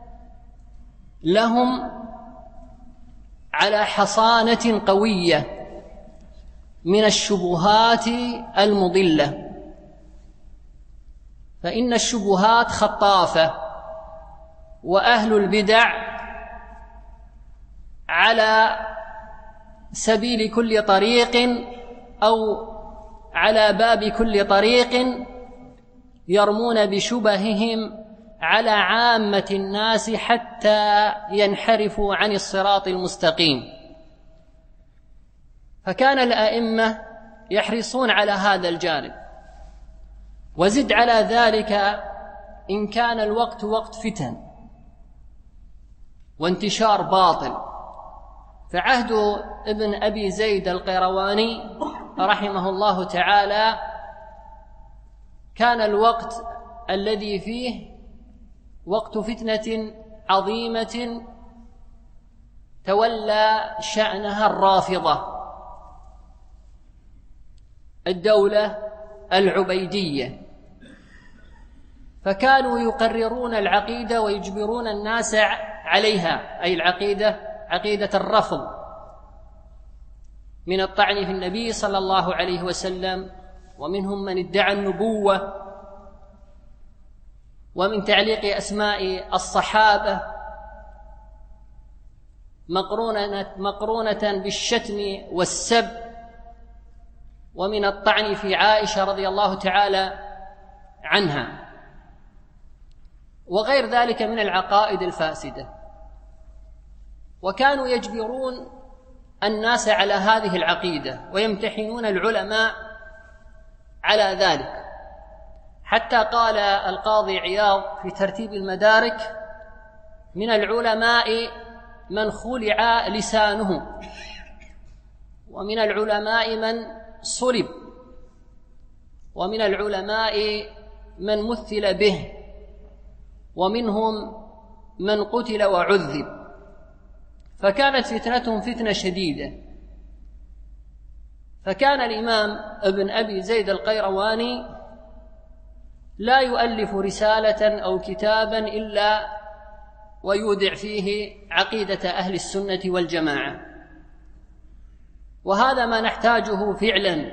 لهم على حصانة قوية من الشبهات المضلة، فإن الشبهات خطافة، وأهل البدع على سبيل كل طريق أو على باب كل طريق يرمون بشبههم على عامة الناس حتى ينحرفوا عن الصراط المستقيم. فكان الأئمة يحرصون على هذا الجانب. وزد على ذلك إن كان الوقت وقت فتن وانتشار باطل، فعهد ابن أبي زيد القيرواني رحمه الله تعالى كان الوقت الذي فيه وقت فتنة عظيمة تولى شأنها الرافضة، الدولة العبيدية، فكانوا يقررون العقيدة ويجبرون الناس عليها، أي العقيدة عقيدة الرفض من الطعن في النبي صلى الله عليه وسلم، ومنهم من ادعى النبوة، ومن تعليق أسماء الصحابة مقرونة, مقرونة بالشتم والسب، ومن الطعن في عائشة رضي الله تعالى عنها، وغير ذلك من العقائد الفاسدة. وكانوا يجبرون الناس على هذه العقيدة ويمتحنون العلماء على ذلك، حتى قال القاضي عياض في ترتيب المدارك: من العلماء من خلع لسانه، ومن العلماء من صلب، ومن العلماء من مثل به، ومنهم من قتل وعذب. فكانت فتنتهم فتنة شديدة. فكان الإمام ابن أبي زيد القيرواني لا يؤلف رسالة أو كتابا إلا ويودع فيه عقيدة أهل السنة والجماعة، وهذا ما نحتاجه فعلا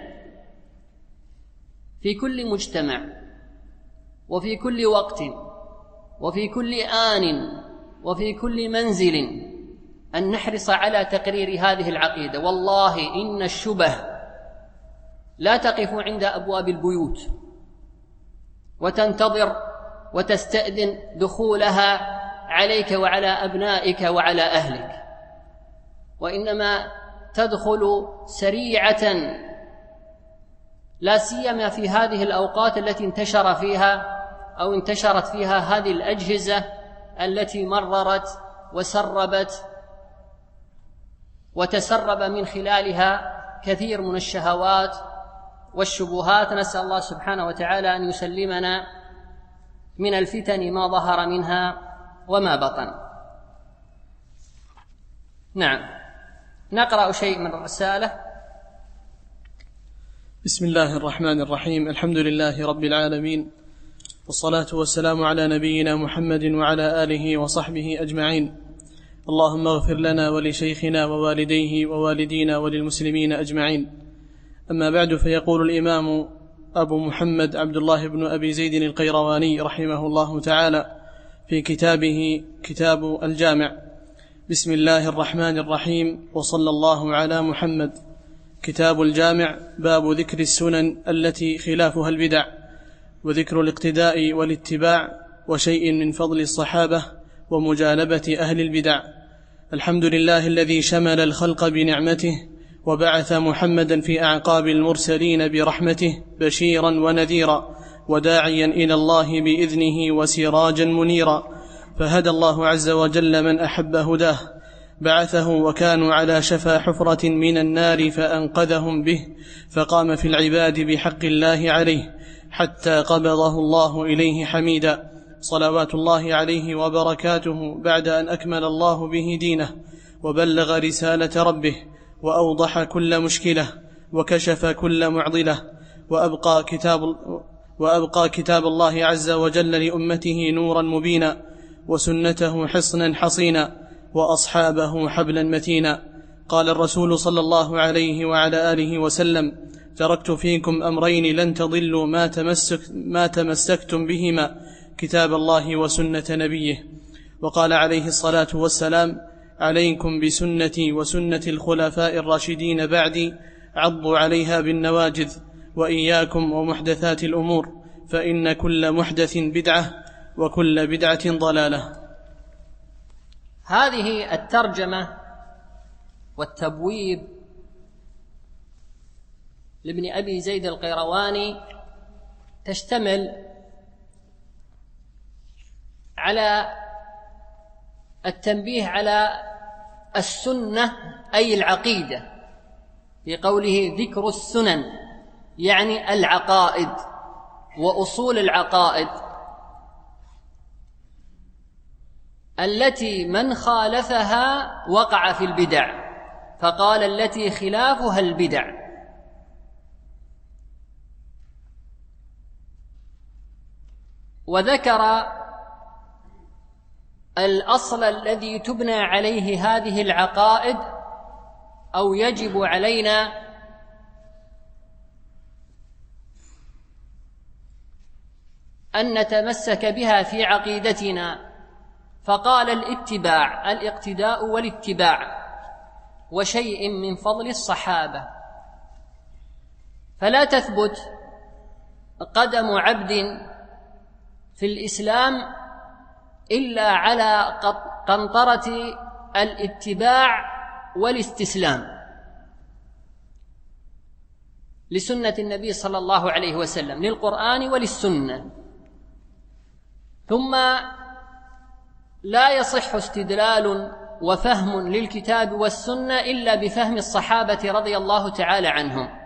في كل مجتمع وفي كل وقت وفي كل آن وفي كل منزل، أن نحرص على تقرير هذه العقيدة. والله إن الشبه لا تقف عند أبواب البيوت وتنتظر وتستأذن دخولها عليك وعلى أبنائك وعلى أهلك، وإنما تدخل سريعة، لا سيما في هذه الأوقات التي انتشر فيها أو انتشرت فيها هذه الأجهزة التي مررت وسربت وتسرب من خلالها كثير من الشهوات والشبهات. نسأل الله سبحانه وتعالى أن يسلمنا من الفتن ما ظهر منها وما بطن. نعم، نقرأ شيء من الرسالة. بسم الله الرحمن الرحيم. الحمد لله رب العالمين، والصلاة والسلام على نبينا محمد وعلى آله وصحبه أجمعين. اللهم اغفر لنا ولشيخنا ووالديه ووالدينا وللمسلمين أجمعين. أما بعد، فيقول الإمام أبو محمد عبد الله بن أبي زيد القيرواني رحمه الله تعالى في كتابه كتاب الجامع: بسم الله الرحمن الرحيم، وصلى الله على محمد. كتاب الجامع. باب ذكر السنن التي خلافها البدع، وذكر الاقتداء والاتباع، وشيء من فضل الصحابة ومجانبة أهل البدع. الحمد لله الذي شمل الخلق بنعمته، وبعث محمدا في أعقاب المرسلين برحمته بشيرا ونذيرا، وداعيا إلى الله بإذنه وسراجا منيرا. فهدى الله عز وجل من أحب هداه، بعثه وكانوا على شفا حفرة من النار فأنقذهم به، فقام في العباد بحق الله عليه حتى قبضه الله إليه حميدا، صلوات الله عليه وبركاته، بعد أن أكمل الله به دينه وبلغ رسالة ربه، وأوضح كل مشكلة وكشف كل معضلة، وأبقى كتاب, وأبقى كتاب الله عز وجل لأمته نورا مبينا، وسنته حصنا حصينا، وأصحابه حبلا متينا. قال الرسول صلى الله عليه وعلى آله وسلم: تركت فيكم أمرين لن تضلوا ما, تمسك ما تمسكتم بهما، كتاب الله وسنة نبيه. وقال عليه الصلاة والسلام: عليكم بسنتي وسنة الخلفاء الراشدين بعدي، عضوا عليها بالنواجذ، وإياكم ومحدثات الأمور، فإن كل محدث بدعة، وكل بدعة ضلالة. هذه الترجمة والتبويب لابن أبي زيد القيرواني تشتمل على التنبيه على السنة أي العقيدة، في قوله ذكر السنن يعني العقائد وأصول العقائد التي من خالفها وقع في البدع، فقال التي خلافها البدع. وذكر الأصل الذي تبنى عليه هذه العقائد أو يجب علينا أن نتمسك بها في عقيدتنا، فقال الاتباع الاقتداء والاتباع وشيء من فضل الصحابة، فلا تثبت قدم عبد في الإسلام إلا على قنطرة الاتباع والاستسلام لسنة النبي صلى الله عليه وسلم، للقرآن وللسنة. ثم لا يصح استدلال وفهم للكتاب والسنة إلا بفهم الصحابة رضي الله تعالى عنهم،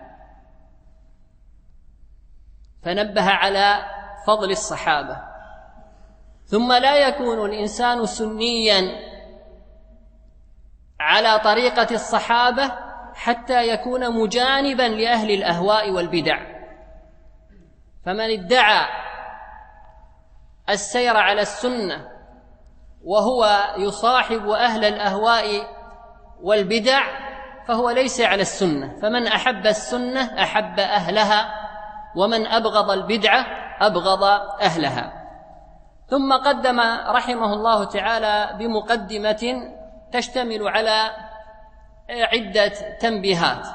فنبه على فضل الصحابة. ثم لا يكون الإنسان سنيا على طريقة الصحابة حتى يكون مجانبا لأهل الأهواء والبدع، فمن ادعى السير على السنة وهو يصاحب أهل الأهواء والبدع فهو ليس على السنة، فمن أحب السنة أحب أهلها، ومن أبغض البدعة أبغض أهلها. ثم قدم رحمه الله تعالى بمقدمة تشتمل على عدة تنبيهات.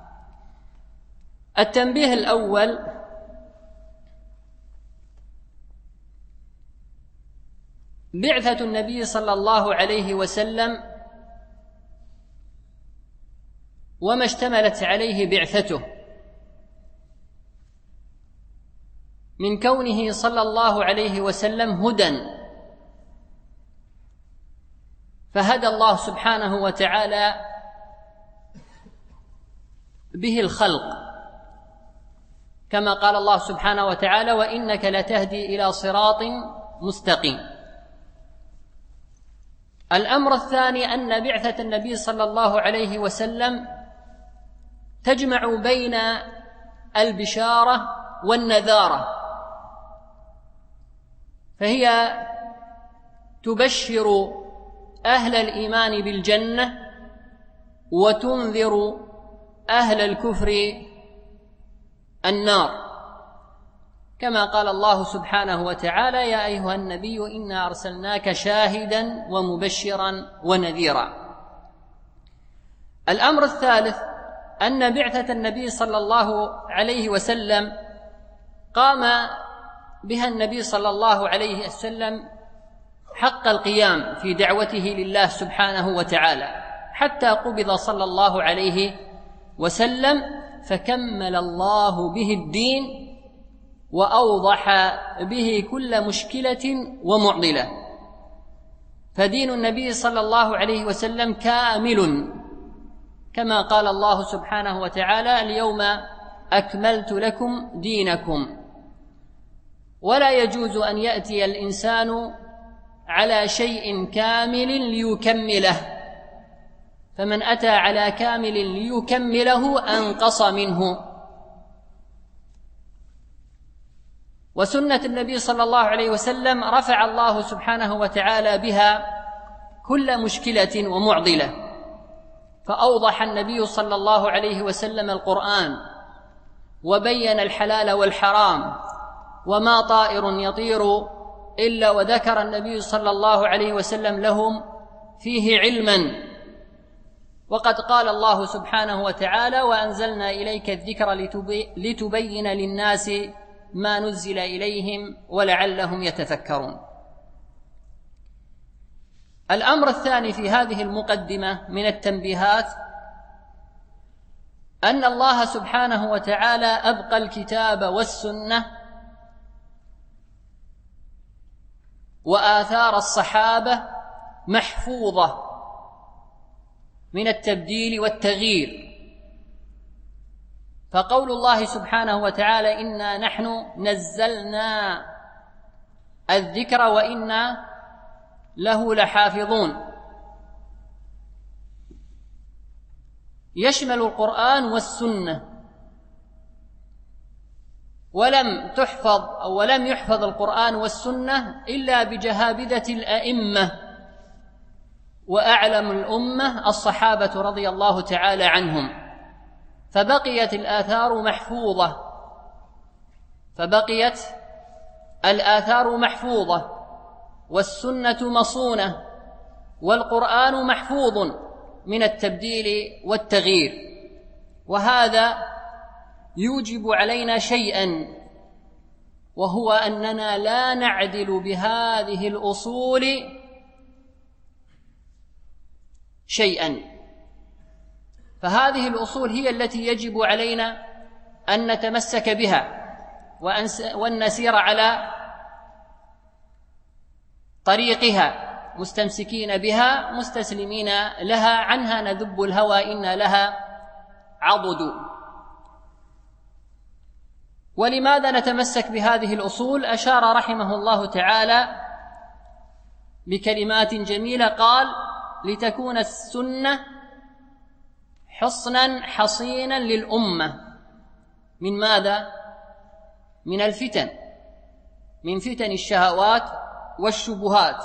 التنبيه الأول: بعثة النبي صلى الله عليه وسلم وما اشتملت عليه بعثته من كونه صلى الله عليه وسلم هدى، فهدى الله سبحانه وتعالى به الخلق، كما قال الله سبحانه وتعالى: وإنك لتهدي إلى صراط مستقيم. الأمر الثاني أن بعثة النبي صلى الله عليه وسلم تجمع بين البشارة والنذارة، فهي تبشر أهل الإيمان بالجنة وتنذر أهل الكفر النار، كما قال الله سبحانه وتعالى: يا أيها النبي إنا أرسلناك شاهدا ومبشرا ونذيرا. الأمر الثالث أن بعثة النبي صلى الله عليه وسلم قام بها النبي صلى الله عليه وسلم حق القيام في دعوته لله سبحانه وتعالى حتى قبض صلى الله عليه وسلم، فكمل الله به الدين وأوضح به كل مشكلة ومعضلة، فدين النبي صلى الله عليه وسلم كامل، كما قال الله سبحانه وتعالى: اليوم أكملت لكم دينكم. ولا يجوز أن يأتي الإنسان على شيء كامل ليكمله، فمن أتى على كامل ليكمله أنقص منه. وسنة النبي صلى الله عليه وسلم رفع الله سبحانه وتعالى بها كل مشكلة ومعضلة، فأوضح النبي صلى الله عليه وسلم القرآن وبين الحلال والحرام، وما طائر يطير إلا وذكر النبي صلى الله عليه وسلم لهم فيه علما. وقد قال الله سبحانه وتعالى: وأنزلنا إليك الذكر لتبين للناس ما نزل إليهم ولعلهم يتفكرون. الأمر الثاني في هذه المقدمة من التنبيهات أن الله سبحانه وتعالى أبقى الكتاب والسنة وآثار الصحابة محفوظة من التبديل والتغيير، فقول الله سبحانه وتعالى: إنا نحن نزلنا الذكر وإنا له لحافظون، يشمل القرآن والسنة، ولم تحفظ أو ولم يحفظ القرآن والسنة إلا بجهابذة الأئمة وأعلم الأمة الصحابة رضي الله تعالى عنهم، فبقيت الآثار محفوظة فبقيت الآثار محفوظة والسنة مصونة والقرآن محفوظ من التبديل والتغيير. وهذا يوجب علينا شيئا، وهو أننا لا نعدل بهذه الأصول شيئا. فهذه الأصول هي التي يجب علينا أن نتمسك بها وأن نسير على طريقها مستمسكين بها مستسلمين لها، عنها نذب الهوى إن لها عضد. ولماذا نتمسك بهذه الأصول؟ أشار رحمه الله تعالى بكلمات جميلة، قال: لتكون السنة حصنا حصينا للأمة من ماذا؟ من الفتن، من فتن الشهوات والشبهات.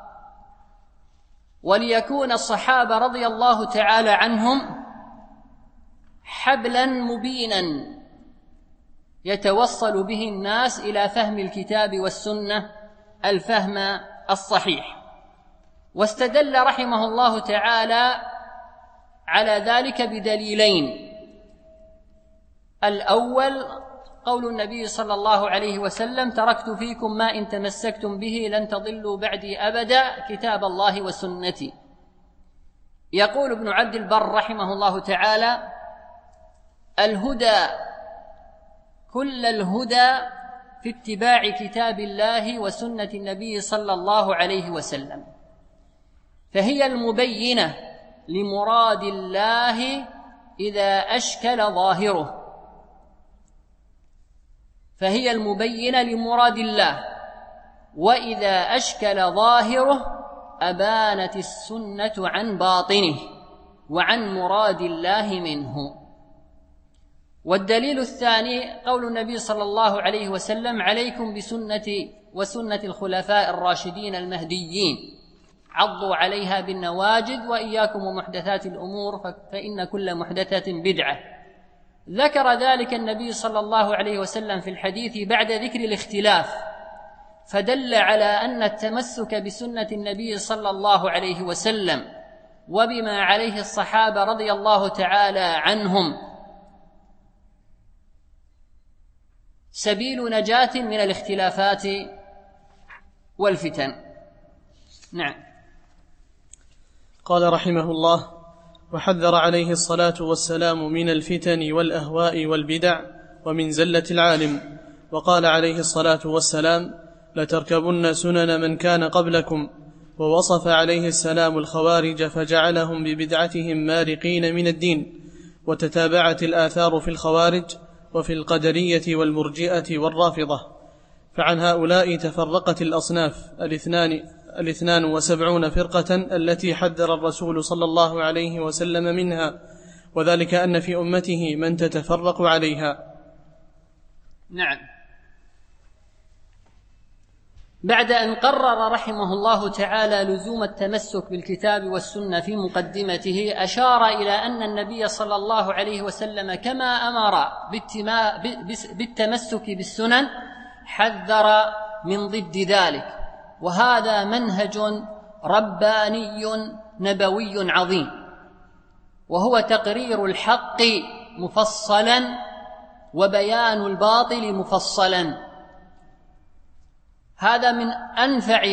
وليكون الصحابة رضي الله تعالى عنهم حبلا مبينا يتوصل به الناس إلى فهم الكتاب والسنة الفهم الصحيح. واستدل رحمه الله تعالى على ذلك بدليلين: الأول قول النبي صلى الله عليه وسلم: تركت فيكم ما إن تمسكتم به لن تضلوا بعدي أبدا، كتاب الله وسنتي. يقول ابن عبد البر رحمه الله تعالى: الهدى كل الهدى في اتباع كتاب الله وسنة النبي صلى الله عليه وسلم، فهي المبينة لمراد الله إذا أشكل ظاهره، فهي المبينة لمراد الله، وإذا أشكل ظاهره أبانت السنة عن باطنه وعن مراد الله منه. والدليل الثاني قول النبي صلى الله عليه وسلم: عليكم بسنتي وسنة الخلفاء الراشدين المهديين، عضوا عليها بالنواجذ، وإياكم ومحدثات الأمور فإن كل محدثة بدعة. ذكر ذلك النبي صلى الله عليه وسلم في الحديث بعد ذكر الاختلاف، فدل على أن التمسك بسنة النبي صلى الله عليه وسلم وبما عليه الصحابة رضي الله تعالى عنهم سبيل نجاة من الاختلافات والفتن. نعم. قال رحمه الله: وحذر عليه الصلاة والسلام من الفتن والأهواء والبدع ومن زلة العالم. وقال عليه الصلاة والسلام: لتركبن سنن من كان قبلكم. ووصف عليه السلام الخوارج فجعلهم ببدعتهم مارقين من الدين. وتتابعت الآثار في الخوارج وفي القدرية والمرجئة والرافضة، فعن هؤلاء تفرقت الأصناف الاثنان الاثنان وسبعون فرقة التي حذر الرسول صلى الله عليه وسلم منها، وذلك أن في أمته من تتفرق عليها. نعم. بعد أن قرر رحمه الله تعالى لزوم التمسك بالكتاب والسنة في مقدمته، أشار إلى أن النبي صلى الله عليه وسلم كما أمر بالتمسك بالسنن حذر من ضد ذلك، وهذا منهج رباني نبوي عظيم، وهو تقرير الحق مفصلا وبيان الباطل مفصلا. هذا من أنفع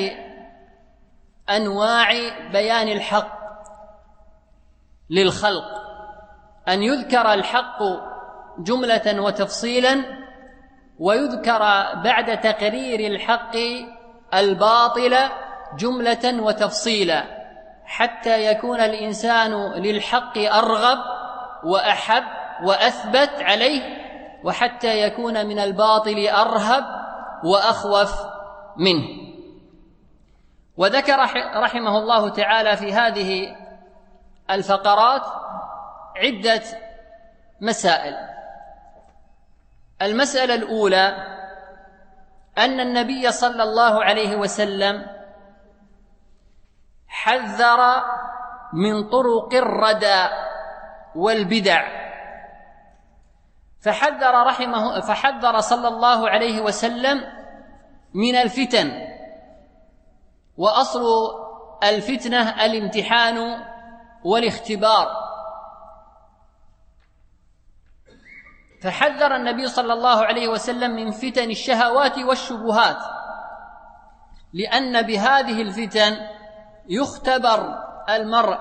أنواع بيان الحق للخلق، أن يذكر الحق جملة وتفصيلا، ويذكر بعد تقرير الحق الباطل جملة وتفصيلا، حتى يكون الإنسان للحق أرغب وأحب وأثبت عليه، وحتى يكون من الباطل أرهب وأخوف منه. وذكر رحمه الله تعالى في هذه الفقرات عدة مسائل. المسألة الأولى أن النبي صلى الله عليه وسلم حذر من طرق الردى والبدع، فحذر رحمه فحذر صلى الله عليه وسلم من الفتن وأصل الفتنة الامتحان والاختبار. فحذر النبي صلى الله عليه وسلم من فتن الشهوات والشبهات، لأن بهذه الفتن يختبر المرء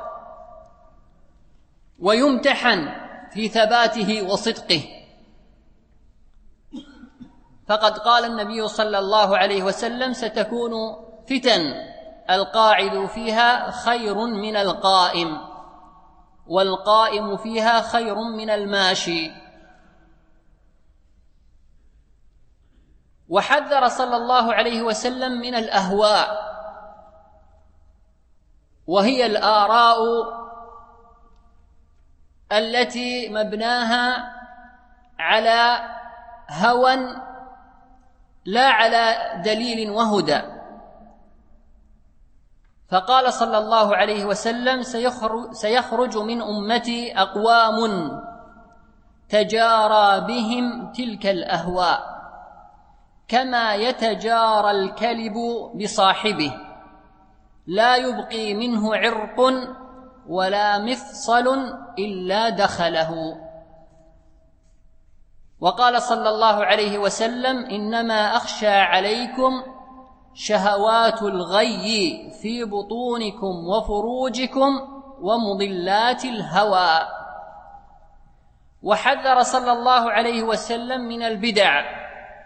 ويمتحن في ثباته وصدقه. فقد قال النبي صلى الله عليه وسلم: ستكون فتن القاعد فيها خير من القائم، والقائم فيها خير من الماشي. وحذر صلى الله عليه وسلم من الأهواء، وهي الآراء التي مبناها على هوى لا على دليل وهدى. فقال صلى الله عليه وسلم: سيخرج من أمتي أقوام تجارى بهم تلك الأهواء كما يتجارى الكلب بصاحبه، لا يبقي منه عرق ولا مفصل إلا دخله. وقال صلى الله عليه وسلم: إنما أخشى عليكم شهوات الغي في بطونكم وفروجكم ومضلات الهوى. وحذر صلى الله عليه وسلم من البدع،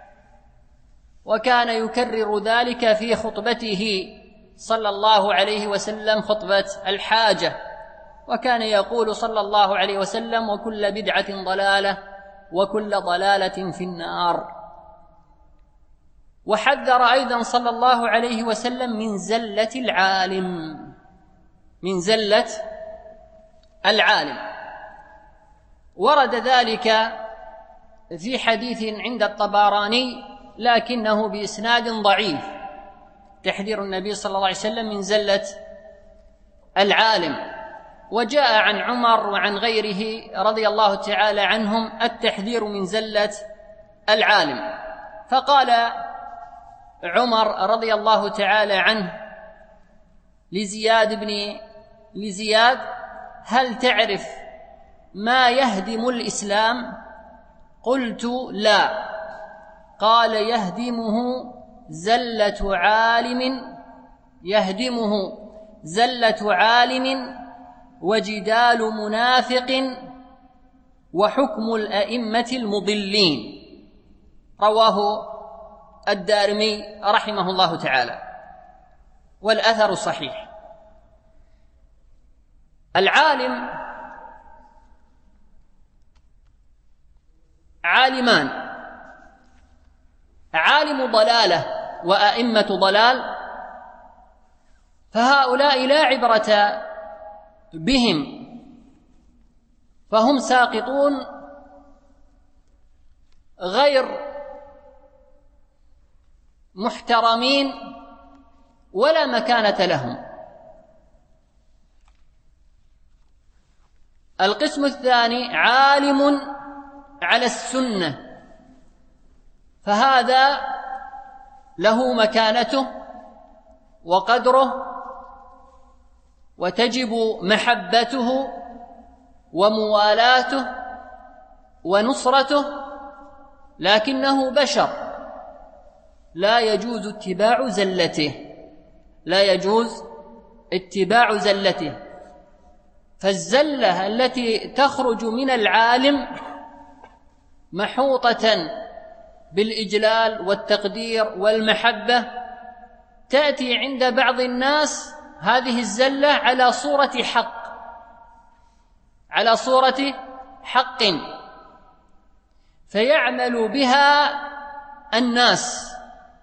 وكان يكرر ذلك في خطبته صلى الله عليه وسلم خطبة الحاجة، وكان يقول صلى الله عليه وسلم: وكل بدعة ضلالة وكل ضلالة في النار. وحذر أيضا صلى الله عليه وسلم من زلة العالم، من زلة العالم. ورد ذلك في حديث عند الطبراني لكنه بإسناد ضعيف، تحذير النبي صلى الله عليه وسلم من زلة العالم. وجاء عن عمر وعن غيره رضي الله تعالى عنهم التحذير من زلة العالم. فقال عمر رضي الله تعالى عنه لزياد بن لزياد: هل تعرف ما يهدم الإسلام؟ قلت: لا. قال: يهدمه زلة عالم يهدمه زلة عالم وجدال منافق وحكم الأئمة المضلين. رواه الدارمي رحمه الله تعالى، والأثر صحيح. العالم عالمان: عالم ضلالة وأئمة ضلال، فهؤلاء لا عبرة بهم، فهم ساقطون غير محترمين ولا مكانة لهم. القسم الثاني عالم على السنة، فهذا له مكانته وقدره، وتجب محبته وموالاته ونصرته، لكنه بشر، لا يجوز اتباع زلته لا يجوز اتباع زلته. فالزلة التي تخرج من العالم محوطة بالإجلال والتقدير والمحبة، تأتي عند بعض الناس هذه الزلة على صورة حق على صورة حق فيعمل بها الناس،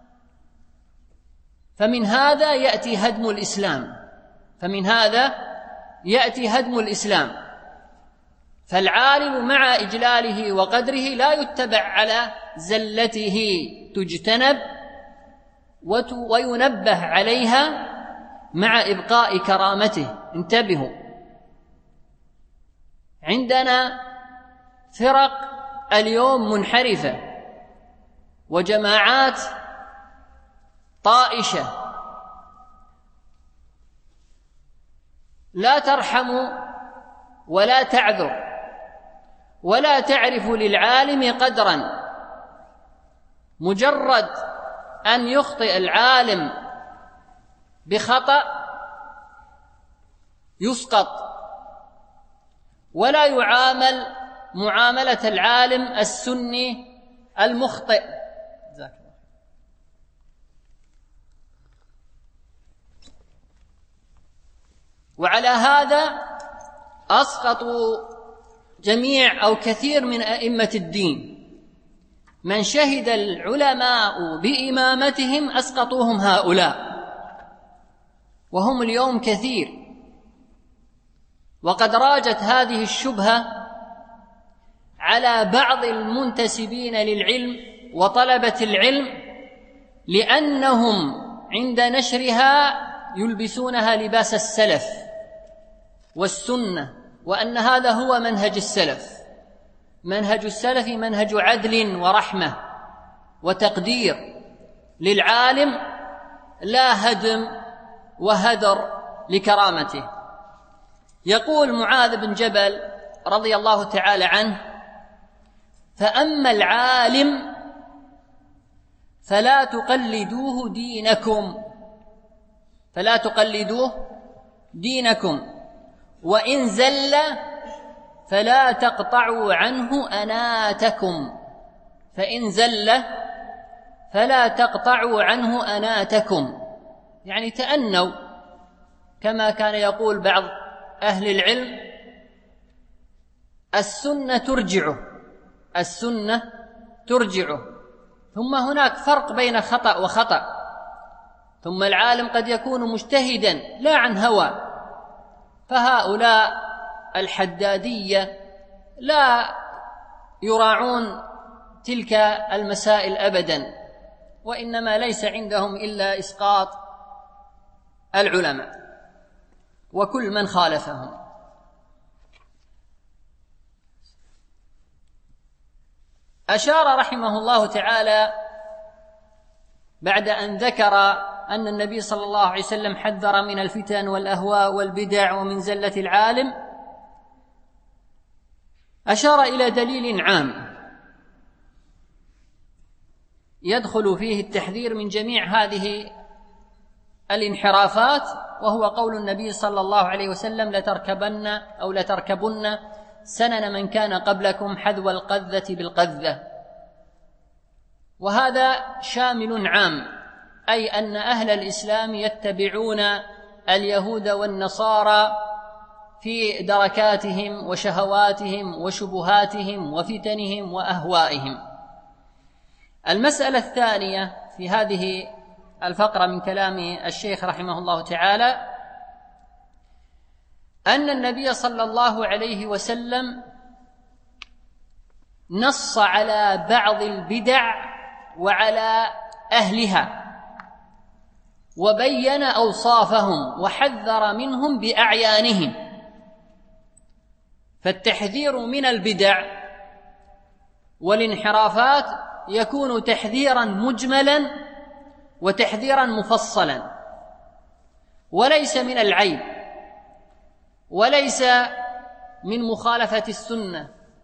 فمن هذا يأتي هدم الإسلام فمن هذا يأتي هدم الإسلام. فالعالم مع إجلاله وقدره لا يتبع على زلته، تجتنب وينبه عليها مع إبقاء كرامته. انتبهوا، عندنا فرق اليوم منحرفة وجماعات طائشة لا ترحم ولا تعذر ولا تعرف للعالم قدرا. مجرد أن يخطئ العالم بخطأ يسقط، ولا يعامل معاملة العالم السني المخطئ. وعلى هذا أسقطوا جميع أو كثير من أئمة الدين، من شهد العلماء بإمامتهم أسقطوهم هؤلاء، وهم اليوم كثير. وقد راجت هذه الشبهة على بعض المنتسبين للعلم وطلبة العلم، لأنهم عند نشرها يلبسونها لباس السلف والسنة، وأن هذا هو منهج السلف. منهج السلف منهج عدل ورحمة وتقدير للعالم، لا هدم وهدر لكرامته. يقول معاذ بن جبل رضي الله تعالى عنه: فأما العالم فلا تقلدوه دينكم فلا تقلدوه دينكم وإن زل فلا تقطعوا عنه أناتكم فإن زل فلا تقطعوا عنه أناتكم. يعني تأنوا، كما كان يقول بعض أهل العلم: السنة ترجعه السنة ترجعه ثم هناك فرق بين خطأ وخطأ. ثم العالم قد يكون مجتهدا لا عن هوى، فهؤلاء الحدادية لا يراعون تلك المسائل أبدا، وإنما ليس عندهم إلا إسقاط العلماء وكل من خالفهم. أشار رحمه الله تعالى بعد أن ذكر أن النبي صلى الله عليه وسلم حذر من الفتن والأهواء والبدع ومن زلة العالم، أشار إلى دليل عام يدخل فيه التحذير من جميع هذه الانحرافات، وهو قول النبي صلى الله عليه وسلم: لتركبن أو لتركبن سنن من كان قبلكم حذو القذة بالقذة. وهذا شامل عام، أي أن أهل الإسلام يتبعون اليهود والنصارى في دركاتهم وشهواتهم وشبهاتهم وفتنهم وأهوائهم. المسألة الثانية في هذه الفقرة من كلام الشيخ رحمه الله تعالى أن النبي صلى الله عليه وسلم نص على بعض البدع وعلى أهلها، وبين أوصافهم وحذر منهم بأعيانهم. فالتحذير من البدع والانحرافات يكون تحذيرا مجملا وتحذيرا مفصلا، وليس من العيب وليس من مخالفة السنة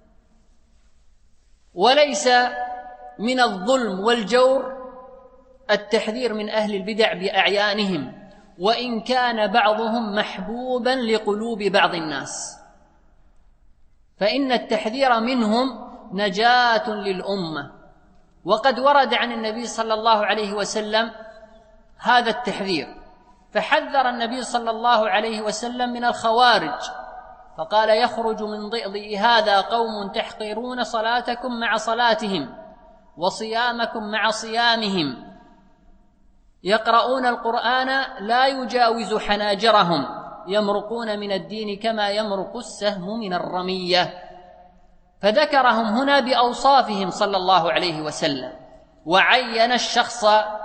وليس من الظلم والجور التحذير من أهل البدع بأعيانهم، وإن كان بعضهم محبوبا لقلوب بعض الناس، فإن التحذير منهم نجاة للأمة. وقد ورد عن النبي صلى الله عليه وسلم هذا التحذير، فحذر النبي صلى الله عليه وسلم من الخوارج، فقال: يخرج من ضئضئ هذا قوم تحقرون صلاتكم مع صلاتهم وصيامكم مع صيامهم، يقرؤون القرآن لا يجاوز حناجرهم، يمرقون من الدين كما يمرق السهم من الرمية. فذكرهم هنا بأوصافهم صلى الله عليه وسلم، وعين الشخص،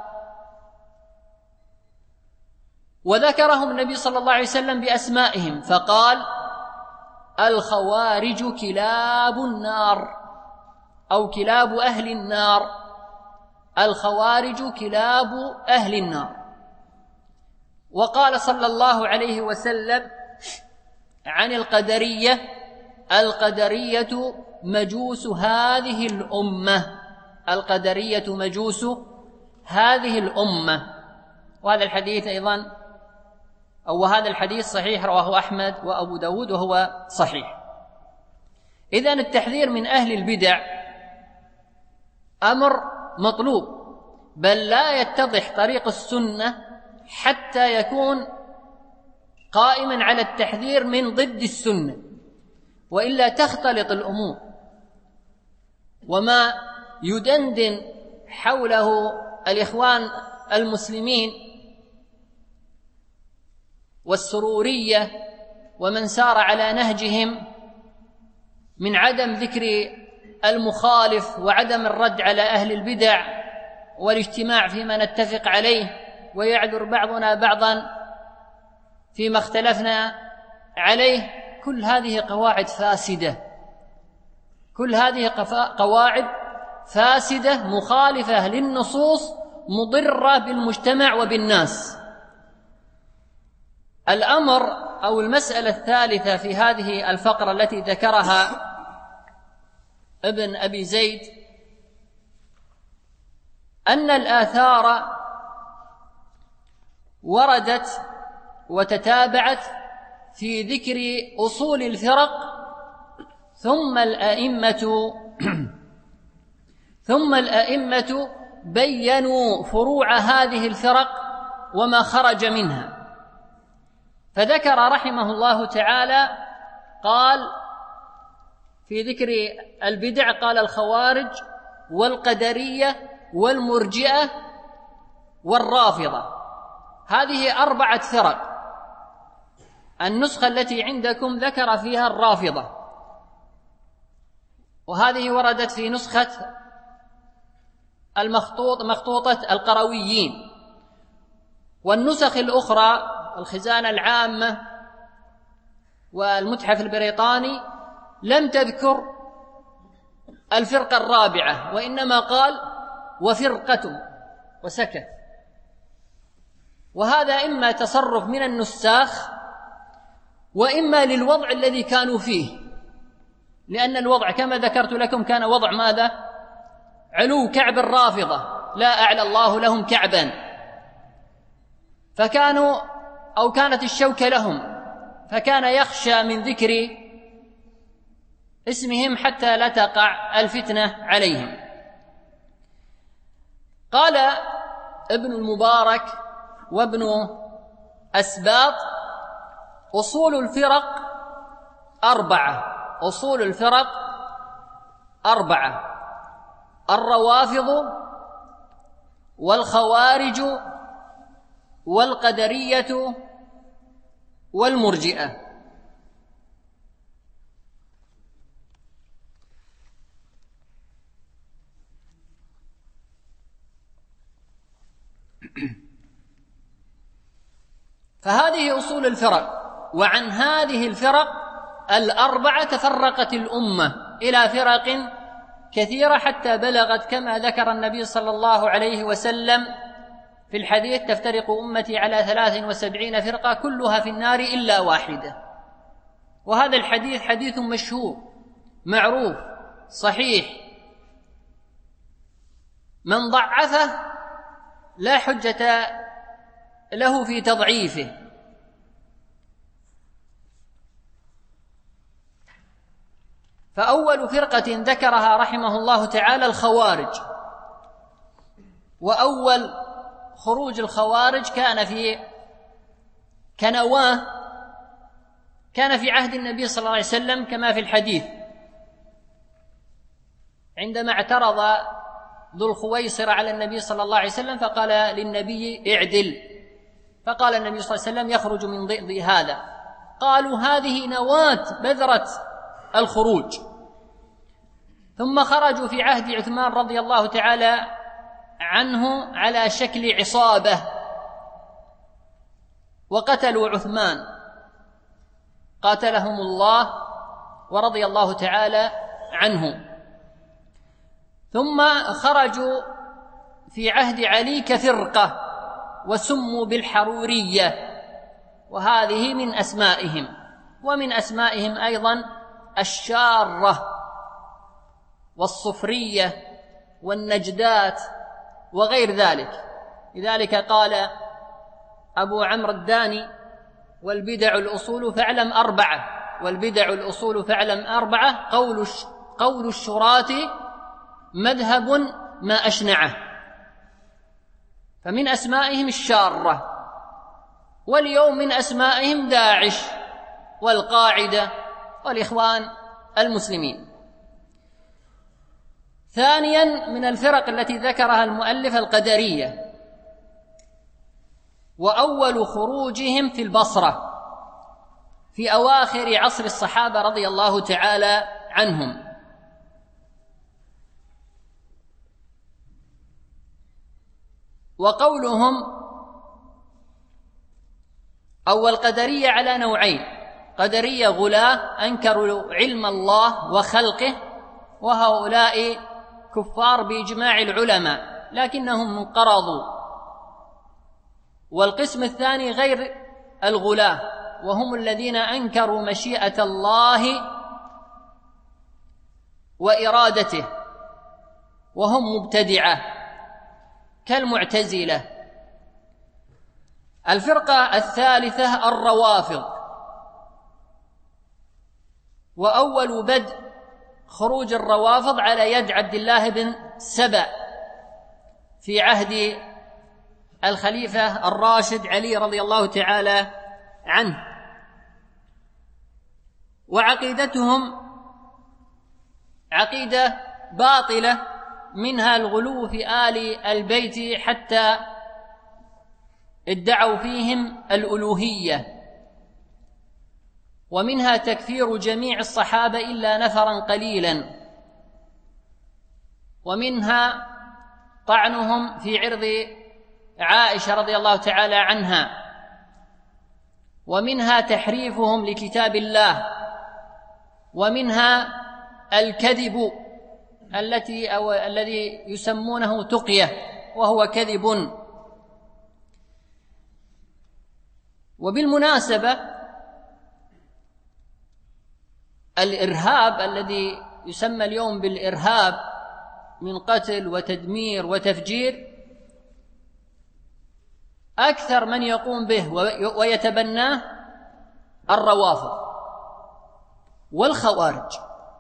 وذكرهم النبي صلى الله عليه وسلم بأسمائهم، فقال: الخوارج كلاب النار، أو كلاب أهل النار، الخوارج كلاب أهل النار. وقال صلى الله عليه وسلم: عن القدرية: القدرية مجوس هذه الأمة، القدرية مجوس هذه الأمة. وهذا الحديث أيضا أو هذا الحديث صحيح، رواه أحمد وأبو داود وهو صحيح. إذن التحذير من أهل البدع أمر مطلوب، بل لا يتضح طريق السنة حتى يكون قائما على التحذير من ضد السنة، وإلا تختلط الأمور. وما يدندن حوله الإخوان المسلمين والسرورية ومن سار على نهجهم من عدم ذكر المخالف وعدم الرد على أهل البدع والاجتماع فيما نتفق عليه، ويعذر بعضنا بعضا فيما اختلفنا عليه، كل هذه قواعد فاسدة، كل هذه قواعد فاسدة مخالفة للنصوص، مضرة بالمجتمع وبالناس. الأمر أو المسألة الثالثة في هذه الفقرة التي ذكرها ابن أبي زيد أن الآثار وردت وتتابعت في ذكر أصول الفرق، ثم الأئمة ثم الأئمة بيّنوا فروع هذه الفرق وما خرج منها. فذكر رحمه الله تعالى، قال في ذكر البدع، قال: الخوارج والقدرية والمرجئة والرافضة. هذه أربعة فرق. النسخة التي عندكم ذكر فيها الرافضة، وهذه وردت في نسخة المخطوط مخطوطة القرويين. والنسخ الأخرى الخزانة العامة والمتحف البريطاني لم تذكر الفرقة الرابعة، وإنما قال: وفرقة، وسكت. وهذا إما تصرف من النساخ وإما للوضع الذي كانوا فيه، لأن الوضع كما ذكرت لكم كان وضع ماذا؟ علو كعب الرافضة، لا أعلى الله لهم كعبا، فكانوا أو كانت الشوكة لهم، فكان يخشى من ذكر اسمهم حتى لا تقع الفتنة عليهم. قال ابن المبارك وابن أسباط: أصول الفرق أربعة، أصول الفرق أربعة: الروافض والخوارج والقدرية والمرجئة. فهذه أصول الفرق. وعن هذه الفرق الأربعة تفرقت الأمة إلى فرق كثيرة، حتى بلغت كما ذكر النبي صلى الله عليه وسلم في الحديث: تفترق أمتي على ثلاث وسبعين فرقة كلها في النار إلا واحدة. وهذا الحديث حديث مشهور معروف صحيح، من ضعفه لا حجة له في تضعيفه. فأول فرقة ذكرها رحمه الله تعالى الخوارج. وأول خروج الخوارج كان في كنواه، كان في عهد النبي صلى الله عليه وسلم كما في الحديث، عندما اعترض ذو الخويصر على النبي صلى الله عليه وسلم فقال للنبي: اعدل. فقال النبي صلى الله عليه وسلم: يخرج من ضئض هذا. قالوا: هذه نواة بذرة الخروج. ثم خرجوا في عهد عثمان رضي الله تعالى عنه على شكل عصابة، وقتلوا عثمان قاتلهم الله ورضي الله تعالى عنه. ثم خرجوا في عهد علي كفرقة وسموا بالحرورية، وهذه من أسمائهم. ومن أسمائهم أيضا الشارة والصفرية والنجدات وغير ذلك. لذلك قال أبو عمرو الداني: والبدع الأصول فاعلم أربعة، والبدع الأصول فاعلم أربعة، قول قول الشراة مذهب ما أشنعه. فمن أسمائهم الشارة، واليوم من أسمائهم داعش والقاعدة والإخوان المسلمين. ثانيا من الفرق التي ذكرها المؤلف القدرية، وأول خروجهم في البصرة في أواخر عصر الصحابة رضي الله تعالى عنهم. وقولهم أول قدرية على نوعين: قدرية غلاة أنكروا علم الله وخلقه، وهؤلاء كفار بإجماع العلماء لكنهم انقرضوا. والقسم الثاني غير الغلاة، وهم الذين أنكروا مشيئة الله وإرادته، وهم مبتدعة كالمعتزلة. الفرقة الثالثة الروافض، وأول بدء خروج الروافض على يد عبد الله بن سبأ في عهد الخليفة الراشد علي رضي الله تعالى عنه. وعقيدتهم عقيدة باطلة، منها الغلو في آل البيت حتى ادعوا فيهم الألوهية، ومنها تكفير جميع الصحابة إلا نفرا قليلا، ومنها طعنهم في عرض عائشة رضي الله تعالى عنها، ومنها تحريفهم لكتاب الله، ومنها الكذب التي أو الذي يسمونه تقية وهو كذب. وبالمناسبة الإرهاب الذي يسمى اليوم بالإرهاب من قتل وتدمير وتفجير، أكثر من يقوم به ويتبناه الروافض والخوارج.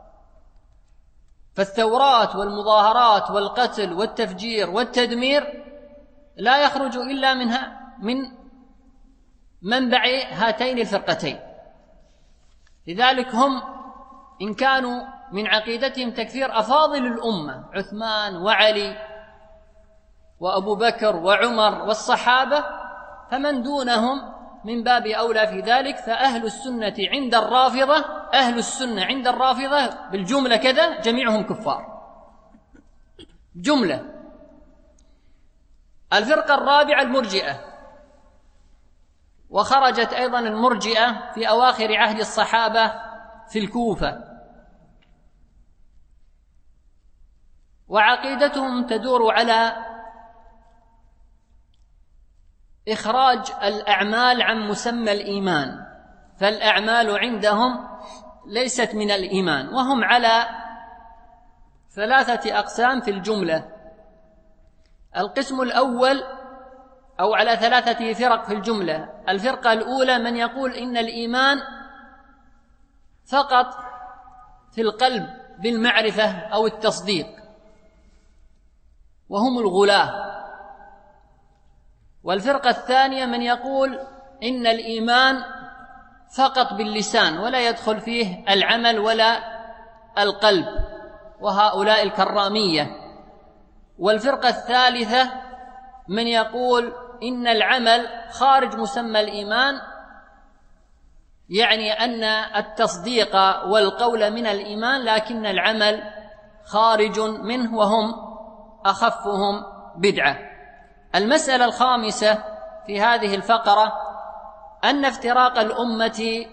فالثورات والمظاهرات والقتل والتفجير والتدمير لا يخرج إلا منها من منبع هاتين الفرقتين. لذلك هم إن كانوا من عقيدتهم تكفير أفاضل الأمة عثمان وعلي وأبو بكر وعمر والصحابة، فمن دونهم من باب أولى في ذلك. فأهل السنة عند الرافضة أهل السنة عند الرافضة بالجملة كذا جميعهم كفار جملة. الفرقة الرابعة المرجئة، وخرجت أيضا المرجئة في أواخر عهد الصحابة في الكوفة، وعقيدتهم تدور على إخراج الأعمال عن مسمى الإيمان، فالأعمال عندهم ليست من الإيمان. وهم على ثلاثة أقسام في الجملة. القسم الأول أو على ثلاثة فرق في الجملة. الفرقة الأولى من يقول إن الإيمان فقط في القلب بالمعرفة أو التصديق، وهم الغلاة. والفرقة الثانية من يقول إن الإيمان فقط باللسان ولا يدخل فيه العمل ولا القلب، وهؤلاء الكرامية. والفرقة الثالثة من يقول إن العمل خارج مسمى الإيمان، يعني أن التصديق والقول من الإيمان لكن العمل خارج منه، وهم أخفهم بدعة. المسألة الخامسة في هذه الفقرة أن افتراق الأمة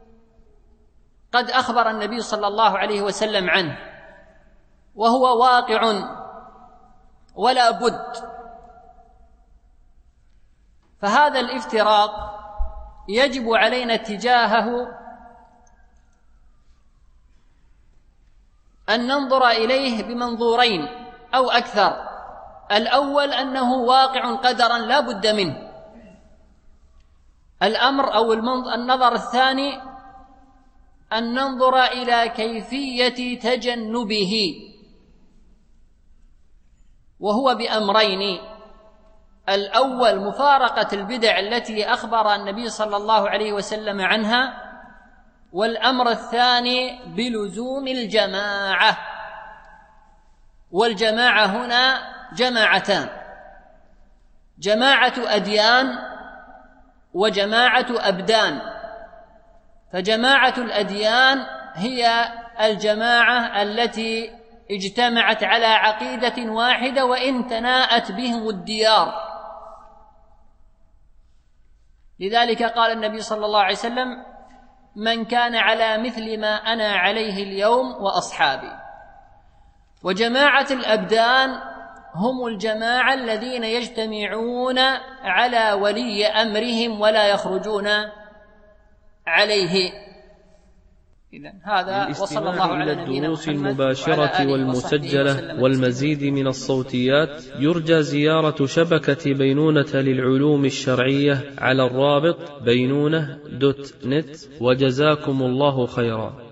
قد أخبر النبي صلى الله عليه وسلم عنه، وهو واقع ولا بد. فهذا الافتراق يجب علينا اتجاهه أن ننظر إليه بمنظورين أو أكثر. الأول أنه واقع قدرا لا بد منه. الأمر أو النظر الثاني أن ننظر إلى كيفية تجنبه، وهو بأمرين: الأول مفارقة البدع التي أخبر النبي صلى الله عليه وسلم عنها، والأمر الثاني بلزوم الجماعة. والجماعة هنا جماعتان: جماعة أديان وجماعة أبدان. فجماعة الأديان هي الجماعة التي اجتمعت على عقيدة واحدة وإن تناءت بهم الديار. لذلك قال النبي صلى الله عليه وسلم: من كان على مثل ما أنا عليه اليوم وأصحابي. وجماعة الأبدان هم الجماعة الذين يجتمعون على ولي أمرهم ولا يخرجون عليه. إذن هذا وصلى الله على نبينا الدروس محمد المباشرة والمسجلة والمزيد من الصوتيات يرجى زيارة شبكة بينونة للعلوم الشرعية على الرابط بينونة دوت نت. وجزاكم الله خيرا.